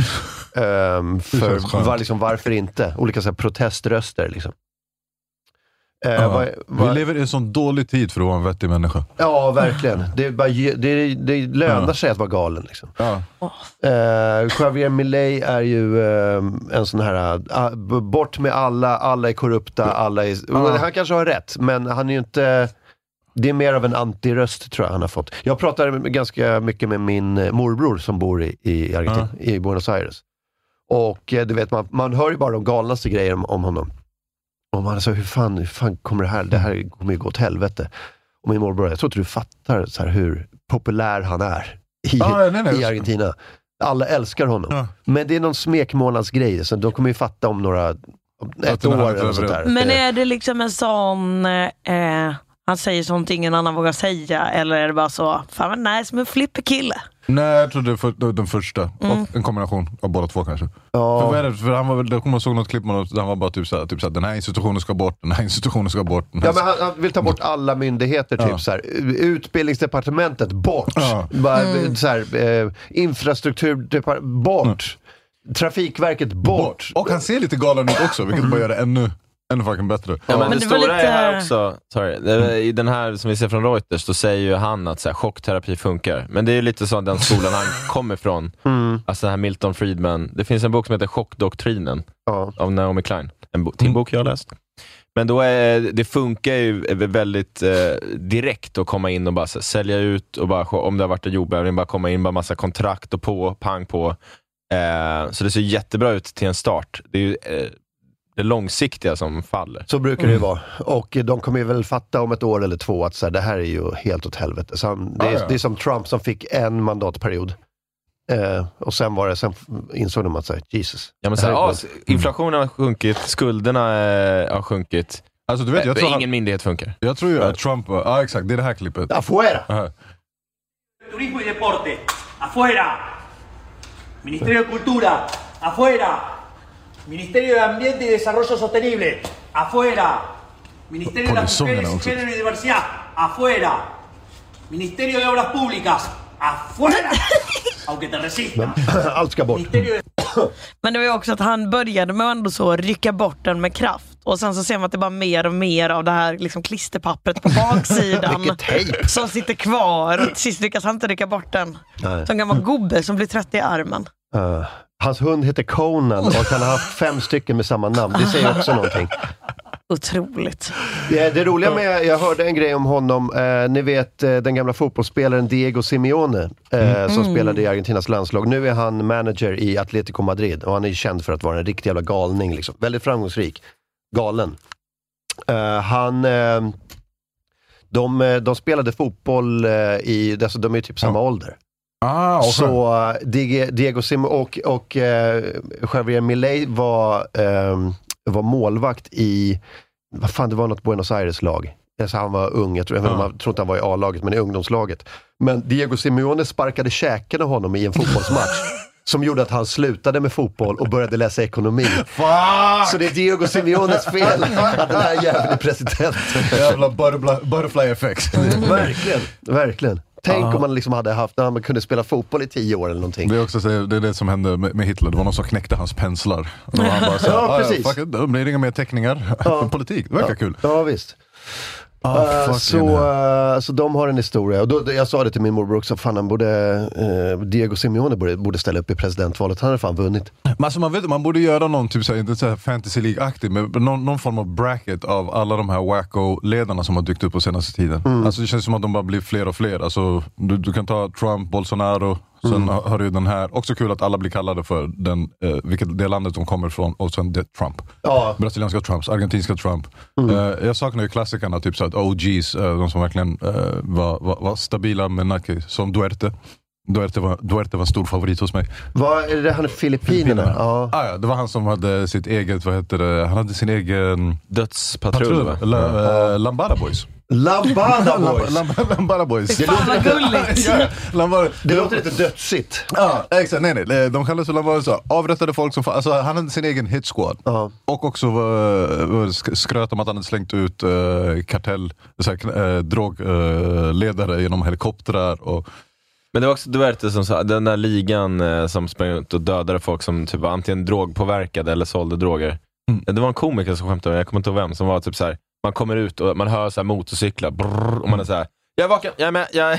um, för var, liksom, varför inte? Olika så här, proteströster liksom. Uh, ja. var, var, Vi lever i en sån dålig tid för att vara en vettig människa. Ja, verkligen. Det, är bara, det, det lönar ja. sig att vara galen liksom. Ja. Uh, Javier Milei är ju uh, en sån här uh, bort med alla, alla är korrupta, alla är, ja. han kanske har rätt, men han är ju inte Det är mer av en antiröst tror jag han har fått. Jag pratar ganska mycket med min morbror som bor i, i Argentina, uh. i Buenos Aires. Och du vet, man, man hör ju bara de galnaste grejer om, om honom. Och man säger, hur fan, hur fan kommer det här? Det här kommer ju gå åt helvete. Och min morbror, jag tror inte du fattar så här, hur populär han är i, ah, nej, nej, i Argentina. Alla älskar honom. Ja. Men det är någon smekmånadsgrej, så de kommer ju fatta om några ett år eller sånt där. Men är det liksom en sån eh, han säger sånt ingen annan vågar säga, eller är det bara så, fan vad nice som en flipperkille? Nej, jag tror det är för, den första. Mm. Och en kombination av båda två kanske. Ja. För vad är det? För han var väl, jag kommer såg något klipp med något, han var bara typ såhär, typ såhär, den här institutionen ska bort, den här institutionen ska bort. Ja, men han, han vill ta bort alla myndigheter, typ ja. så här, utbildningsdepartementet bort. Ja. Bara, mm. så här, eh, infrastruktur bort. Mm. Trafikverket bort. Och han ser lite galen ut också, vilket bara gör det ännu ännu fucking bättre. Ja, men, men det, det stora lite... är här också, sorry, det, i den här som vi ser från Reuters, då säger ju han att så här, chockterapi funkar. Men det är ju lite så den skolan han kommer ifrån. Mm. Alltså den här Milton Friedman. Det finns en bok som heter Chockdoktrinen ja. av Naomi Klein. En bo- till mm. bok jag har läst. Men då är det funkar ju väldigt eh, direkt att komma in och bara så, sälja ut och bara, om det har varit en jordbävning, bara komma in, bara massa kontrakt och på, pang på. Eh, så det ser jättebra ut till en start. Det är ju eh, det långsiktiga som faller. Så brukar det ju vara. Och de kommer ju väl fatta om ett år eller två att så här, det här är ju helt åt helvete. Så han, det, är, ah, ja. det är som Trump som fick en mandatperiod. Eh, och sen var det, sen insåg de att säga, Jesus. Ja, men så här, ja, inflationen har sjunkit, skulderna eh, har sjunkit. Alltså du vet, jag tror ingen han, myndighet funkar. Jag tror ju att Trump, ja ah, exakt, det är det här klippet. Afuera! Aha. Turismo y deporte, afuera! Ministerio de Cultura, afuera! Ministerio de Ambiente y Desarrollo Sostenible, afuera. Ministerio de las Mujeres, Género y Diversidad, afuera. Ministerio de Obras Públicas, afuera. Aunque te resista. Allt ska bort. Men det var ju också att han började med ändå så rycka bort den med kraft. Och sen så ser man att det bara mer och mer av det här liksom klisterpappret på baksidan som sitter kvar. Och till sist lyckas han inte rycka bort den. Nej. Som gammal gubbe som blir trött i armen. Uh, hans hund heter Conan och han har haft fem stycken med samma namn. Det säger också någonting. Otroligt. Det, det roliga med, jag hörde en grej om honom, eh, ni vet eh, den gamla fotbollsspelaren Diego Simeone eh, mm. som spelade i Argentinas landslag. Nu är han manager i Atletico Madrid och han är känd för att vara en riktig jävla galning liksom. Väldigt framgångsrik. Galen. Eh, han eh, de, de spelade fotboll eh, i, alltså de är typ samma mm. ålder. Ah, okay. Så uh, Diego Simeone och, och uh, Javier Milei var, um, var målvakt i, vad fan, det var något Buenos Aires-lag. Alltså, han var ung, jag tror, jag, vet, jag tror inte han var i A-laget, men i ungdomslaget. Men Diego Simeone sparkade käken av honom i en fotbollsmatch. Som gjorde att han slutade med fotboll och började läsa ekonomi. Fuck! Så det är Diego Simeones fel att den här jävla president. Jävla butterfly effect. Mm. Verkligen, verkligen. Tänk Aha. om man liksom hade haft, när man kunde spela fotboll i tio år eller någonting. Det är också det, är det som hände med, med Hitler. Det var någon som knäckte hans penslar. Och han bara så, ja, precis. Fuck it, det blir inga mer teckningar. Ja. Politik, det verkar ja. kul. Ja, visst. Ah, uh, så, uh, så de har en historia. Och då, jag sa det till min morbror också, fan han borde uh, Diego Simeone borde, borde ställa upp i presidentvalet. Han hade fan vunnit. Men alltså man vet, man borde göra någon typ såhär, inte såhär Fantasy League-aktig, men någon, någon form av bracket av alla de här wacko-ledarna som har dykt upp på senaste tiden. Mm. Alltså det känns som att de bara blir fler och fler. Alltså du, du kan ta Trump, Bolsonaro. Sen mm. har du den här, också kul att alla blir kallade för den, eh, vilket det landet de kommer ifrån, och sen det Trump. Ja. Brasilianska Trumps, argentinska Trump. Mm. Eh, jag saknar ju klassikerna, typ så att O Gs, eh, de som verkligen eh, var, var, var stabila med Nike, som Duerte. Duerte var, Duerte var stor favorit hos mig. Vad är det, han är Filippinerna? Ja. Ah, ja, det var han som hade sitt eget, vad heter det, han hade sin egen dödspatrull, va? La, eh, Lambada Boys. Lambada Boys. Lambada, Lambada Boys. Det låter lite gulligt. Ja, Lambada. Det låter lite dödsigt. Ja, exakt. Nej, nej. De kallades för Lambada, så avrättade folk som, alltså han hade sin egen hit squad. Uh-huh. Och också uh, skröt om att han hade slängt ut uh, kartell, såhär, uh, drogledare uh, genom helikoptrar och men det var också Duerte som sa, den där ligan eh, som sprang ut och dödade folk som typ var antingen drogpåverkade eller sålde droger. Mm. Det var en komiker som skämtade, jag kommer inte ihåg vem, som var typ så här: man kommer ut och man hör så här motorcyklar brrr, och man är så här: jag är vaken, jag är med, jag är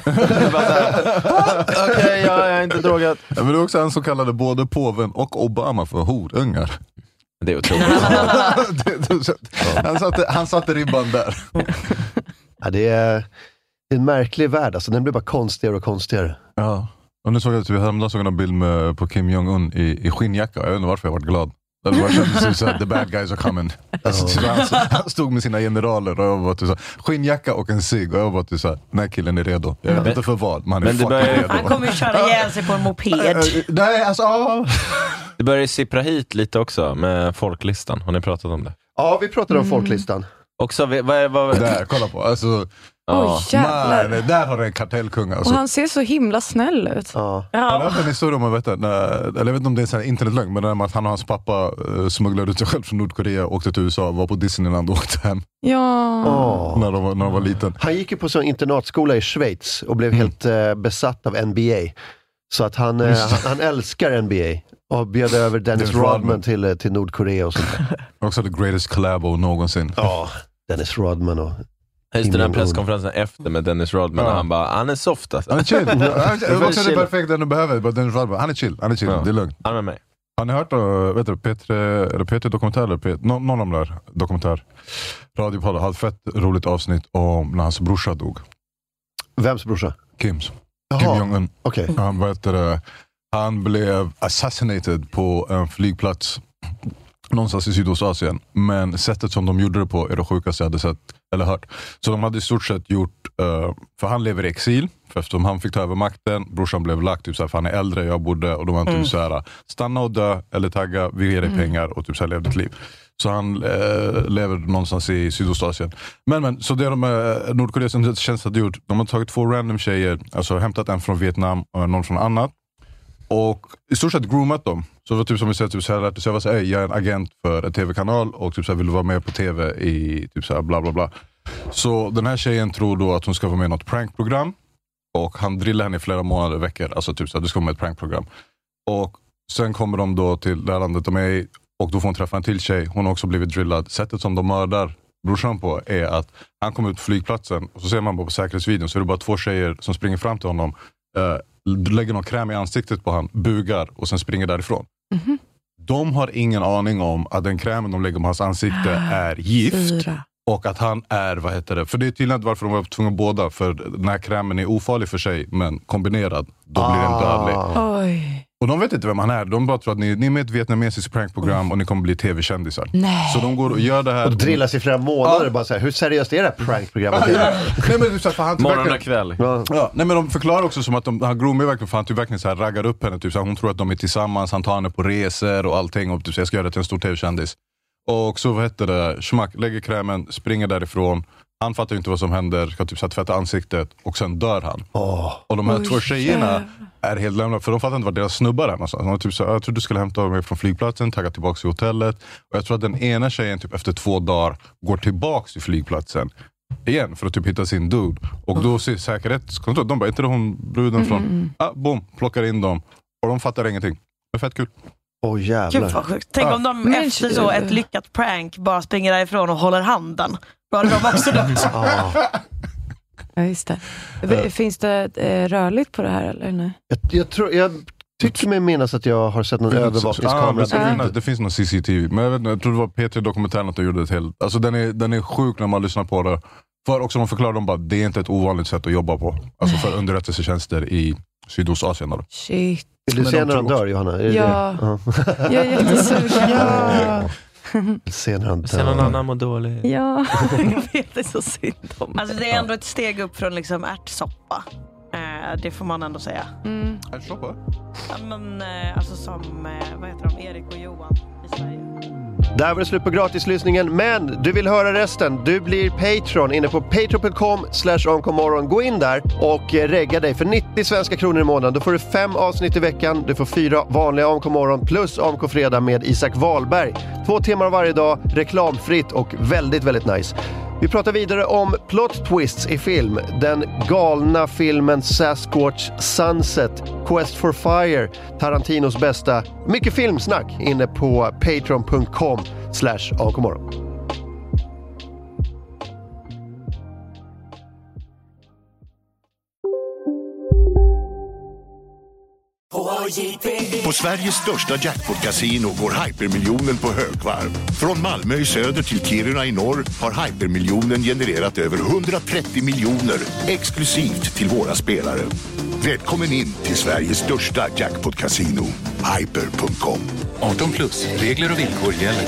okej, okay, jag är inte drogad. Ja, men det är också han som kallade både påven och Obama för horungar. Det är otroligt. han, satte, han satte ribban där. Ja, det, är, det är en märklig värld, alltså den blir bara konstigare och konstigare. Ja, och nu såg jag att vi häromdagen såg en bild med, på Kim Jong-Un i, i skinnjacka. Jag vet inte varför jag varit glad. Det var kändes som att the bad guys are coming. Alltså, han, han stod med sina generaler och jag var till så skinnjacka och en cigg och jag var till så här, den här killen är redo. Jag vet men, inte för vad, men han är men fucking börjar, redo. Han kommer ju köra ihjäl sig på en moped. Nej, alltså, ah. Det börjar sippra hit lite också med folklistan. Har ni pratat om det? Ja, vi pratade om mm. folklistan. Också, vad är vad... Där, kolla på. Alltså, oh, man, där har det en kartellkung. Alltså. Och han ser så himla snäll ut. Ja. Ja. Han hade en historia om, vet, när, eller jag vet inte om det är en internetlögn, men när han och hans pappa uh, smugglade ut sig själv från Nordkorea, åkte till U S A, var på Disneyland och åkte hem. Ja. Oh. När, de var, när de var liten. Han gick ju på en internatskola i Schweiz och blev mm. helt uh, besatt av N B A. Så att han, uh, han, han älskar N B A. Och bjöd över Dennis, Dennis Rodman, Rodman till, till Nordkorea och sånt där. Också the greatest collabo någonsin. Ja, Dennis Rodman och... Just den här presskonferensen efter med Dennis Rodman, ja. Han bara, han är soft alltså. Han är chill. Det är också det perfekta du behöver, Dennis Rodman. Han är chill, han är chill, ja. Det är lugnt. Han är med mig. Har ni hört, vet du, P tre, eller P tre Dokumentär, eller P, någon, någon av de där dokumentär radiopoddar hade ett fett roligt avsnitt om när hans brorsa dog. Vems brorsa? Kims. Jaha. Kim Jong-Un. Okay. Han, vet du, han blev assassinated på en flygplats någonstans i Sydostasien, men sättet som de gjorde det på är det sjukaste jag hade sett eller hört. Så de hade i stort sett gjort, uh, för han lever i exil, för eftersom han fick ta över makten, brorsan blev lagt typ såhär, för han är äldre, jag bodde, och de var mm. typ såhär, stanna och dö eller tagga, vi ger dig mm. pengar, och typ såhär levde ett liv. Så han uh, lever någonstans i Sydostasien. Men men, så det de uh, Nordkoreas tjänst hade gjort, de har tagit två random tjejer, alltså hämtat en från Vietnam och någon från annat, och i stort sett groomat dem. Så det var typ som vi säger, typ så här, så jag var så här, jag är en agent för en tv-kanal och typ så här, vill vara med på tv i typ så här, bla bla bla. Så den här tjejen tror då att hon ska vara med i något prankprogram, och han drillar henne i flera månader, veckor, alltså typ så här, du ska vara med i ett prankprogram. Och sen kommer de då till det här landet de är i, och då får hon träffa en till tjej. Hon har också blivit drillad. Sättet som de mördar brorsan på är att han kommer ut på flygplatsen, och så ser man bara på säkerhetsvideon, så är det bara två tjejer som springer fram till honom, uh, lägger någon kräm i ansiktet på han, bugar och sen springer därifrån. Mm-hmm. De har ingen aning om att den krämen de lägger på hans ansikte är gift. Syra. Och att han är, vad heter det? För det är tydligen varför de var tvungna båda, för den här krämen är ofarlig för sig, men kombinerad, då ah. blir den dödlig. Oj. Och de vet inte vem han är. De bara tror att ni, ni är med ett vietnamesiskt prankprogram och ni kommer bli tv-kändisar. Nej. Så de går och gör det här. Och drillas i flera månader. Ja. Bara så här, hur seriöst är det här prankprogrammet? Ja, ja. Nej, men så här, för han morgon och kväll. Ja. Ja. Nej, men de förklarar också som att de, han groomar verkligen, för han typ verkligen så här raggar upp henne. Typ, så här, hon tror att de är tillsammans. Han tar henne på resor och allting. Och typ, så jag ska göra det till en stor tv-kändis. Och så vad heter det? Schmack, lägger krämen, springer därifrån. Han fattar ju inte vad som händer. Ska typ så här, tvätta ansiktet. Och sen dör han. Oh. Och de här oh, två tjejerna yeah. är helt lämnade. För de fattar inte vad deras snubbar är någonstans. De typ så, jag tror du skulle hämta mig från flygplatsen, tagga tillbaka till hotellet. Och jag tror att den ena tjejen typ efter två dagar går tillbaka till flygplatsen igen för att typ hitta sin dude. Och då ser säkerhetskontroll. De bara, inte det hon bruden från? Mm. Ah, boom, plockar in dem. Och de fattar ingenting. Det är fett kul. Åh oh, jävlar. Gud vad sjukt. Tänk ah. om de Men, efter så ett lyckat prank bara springer därifrån och håller handen. Då hade de också dött. ah. Ja, just det. Finns det eh, rörligt på det här eller nej? Jag, jag, tror, jag tycker mig minnas att jag har sett någon övervakningskamera. Ah, det, det finns någon C C T V. Men jag, vet inte, jag tror det var P tre Dokumentären att de gjorde ett helt... Alltså den är, den är sjuk när man lyssnar på det. För också de förklarar dem bara, det är inte ett ovanligt sätt att jobba på. Alltså för underrättelsetjänster i Sydostasien. Då. Shit. Vill du se när han dör, Johanna? Är ja. Det? Ja. Jag är jättesugen. Ja. Sen han Sen någon annan mår dåligt. Ja, jag vet, det är så synd om. Alltså det är ändå ett steg upp från liksom ärtsoppa. Eh, det får man ändå säga. Mm. Ärtsoppa? Ja, men eh, alltså som, eh, vad heter de, Erik och Johan i Sverige. Där var det slut på gratislyssningen, men du vill höra resten. Du blir Patreon inne på patreon dot com slash onkomorron. Gå in där och regga dig för nittio svenska kronor i månaden. Då får du fem avsnitt i veckan. Du får fyra vanliga Onkomorron plus Onko-fredag med Isak Wahlberg. Två timmar varje dag, reklamfritt och väldigt, väldigt nice. Vi pratar vidare om plot twists i film. Den galna filmen Sasquatch Sunset, Quest for Fire, Tarantinos bästa. Mycket filmsnack inne på patreon dot com slash onkomorron. Oh, På Sveriges största jackpot-casino går hypermiljonen på högvarv. Från Malmö i söder till Kiruna i norr har hypermiljonen genererat över hundratrettio miljoner exklusivt till våra spelare. Välkommen in till Sveriges största jackpot-casino, hyper punkt com. arton plus, regler och villkor gäller.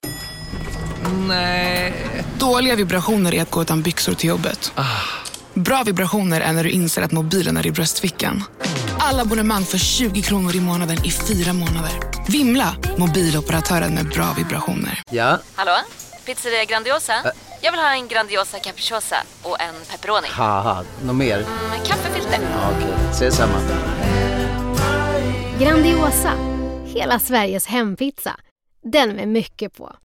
Nej. Dåliga vibrationer är att gå utan byxor till jobbet. Bra vibrationer är när du inser att mobilen är i bröstfickan. Alla abonnemang för tjugo kronor i månaden i fyra månader. Vimla, mobiloperatören med bra vibrationer. Ja? Hallå? Pizzeria Grandiosa? Ä Jag vill ha en Grandiosa capriciosa och en pepperoni. Haha, något mer? Mm, kaffefilter. Ja, okej, okay. Ses samma. Grandiosa, hela Sveriges hempizza. Den med mycket på.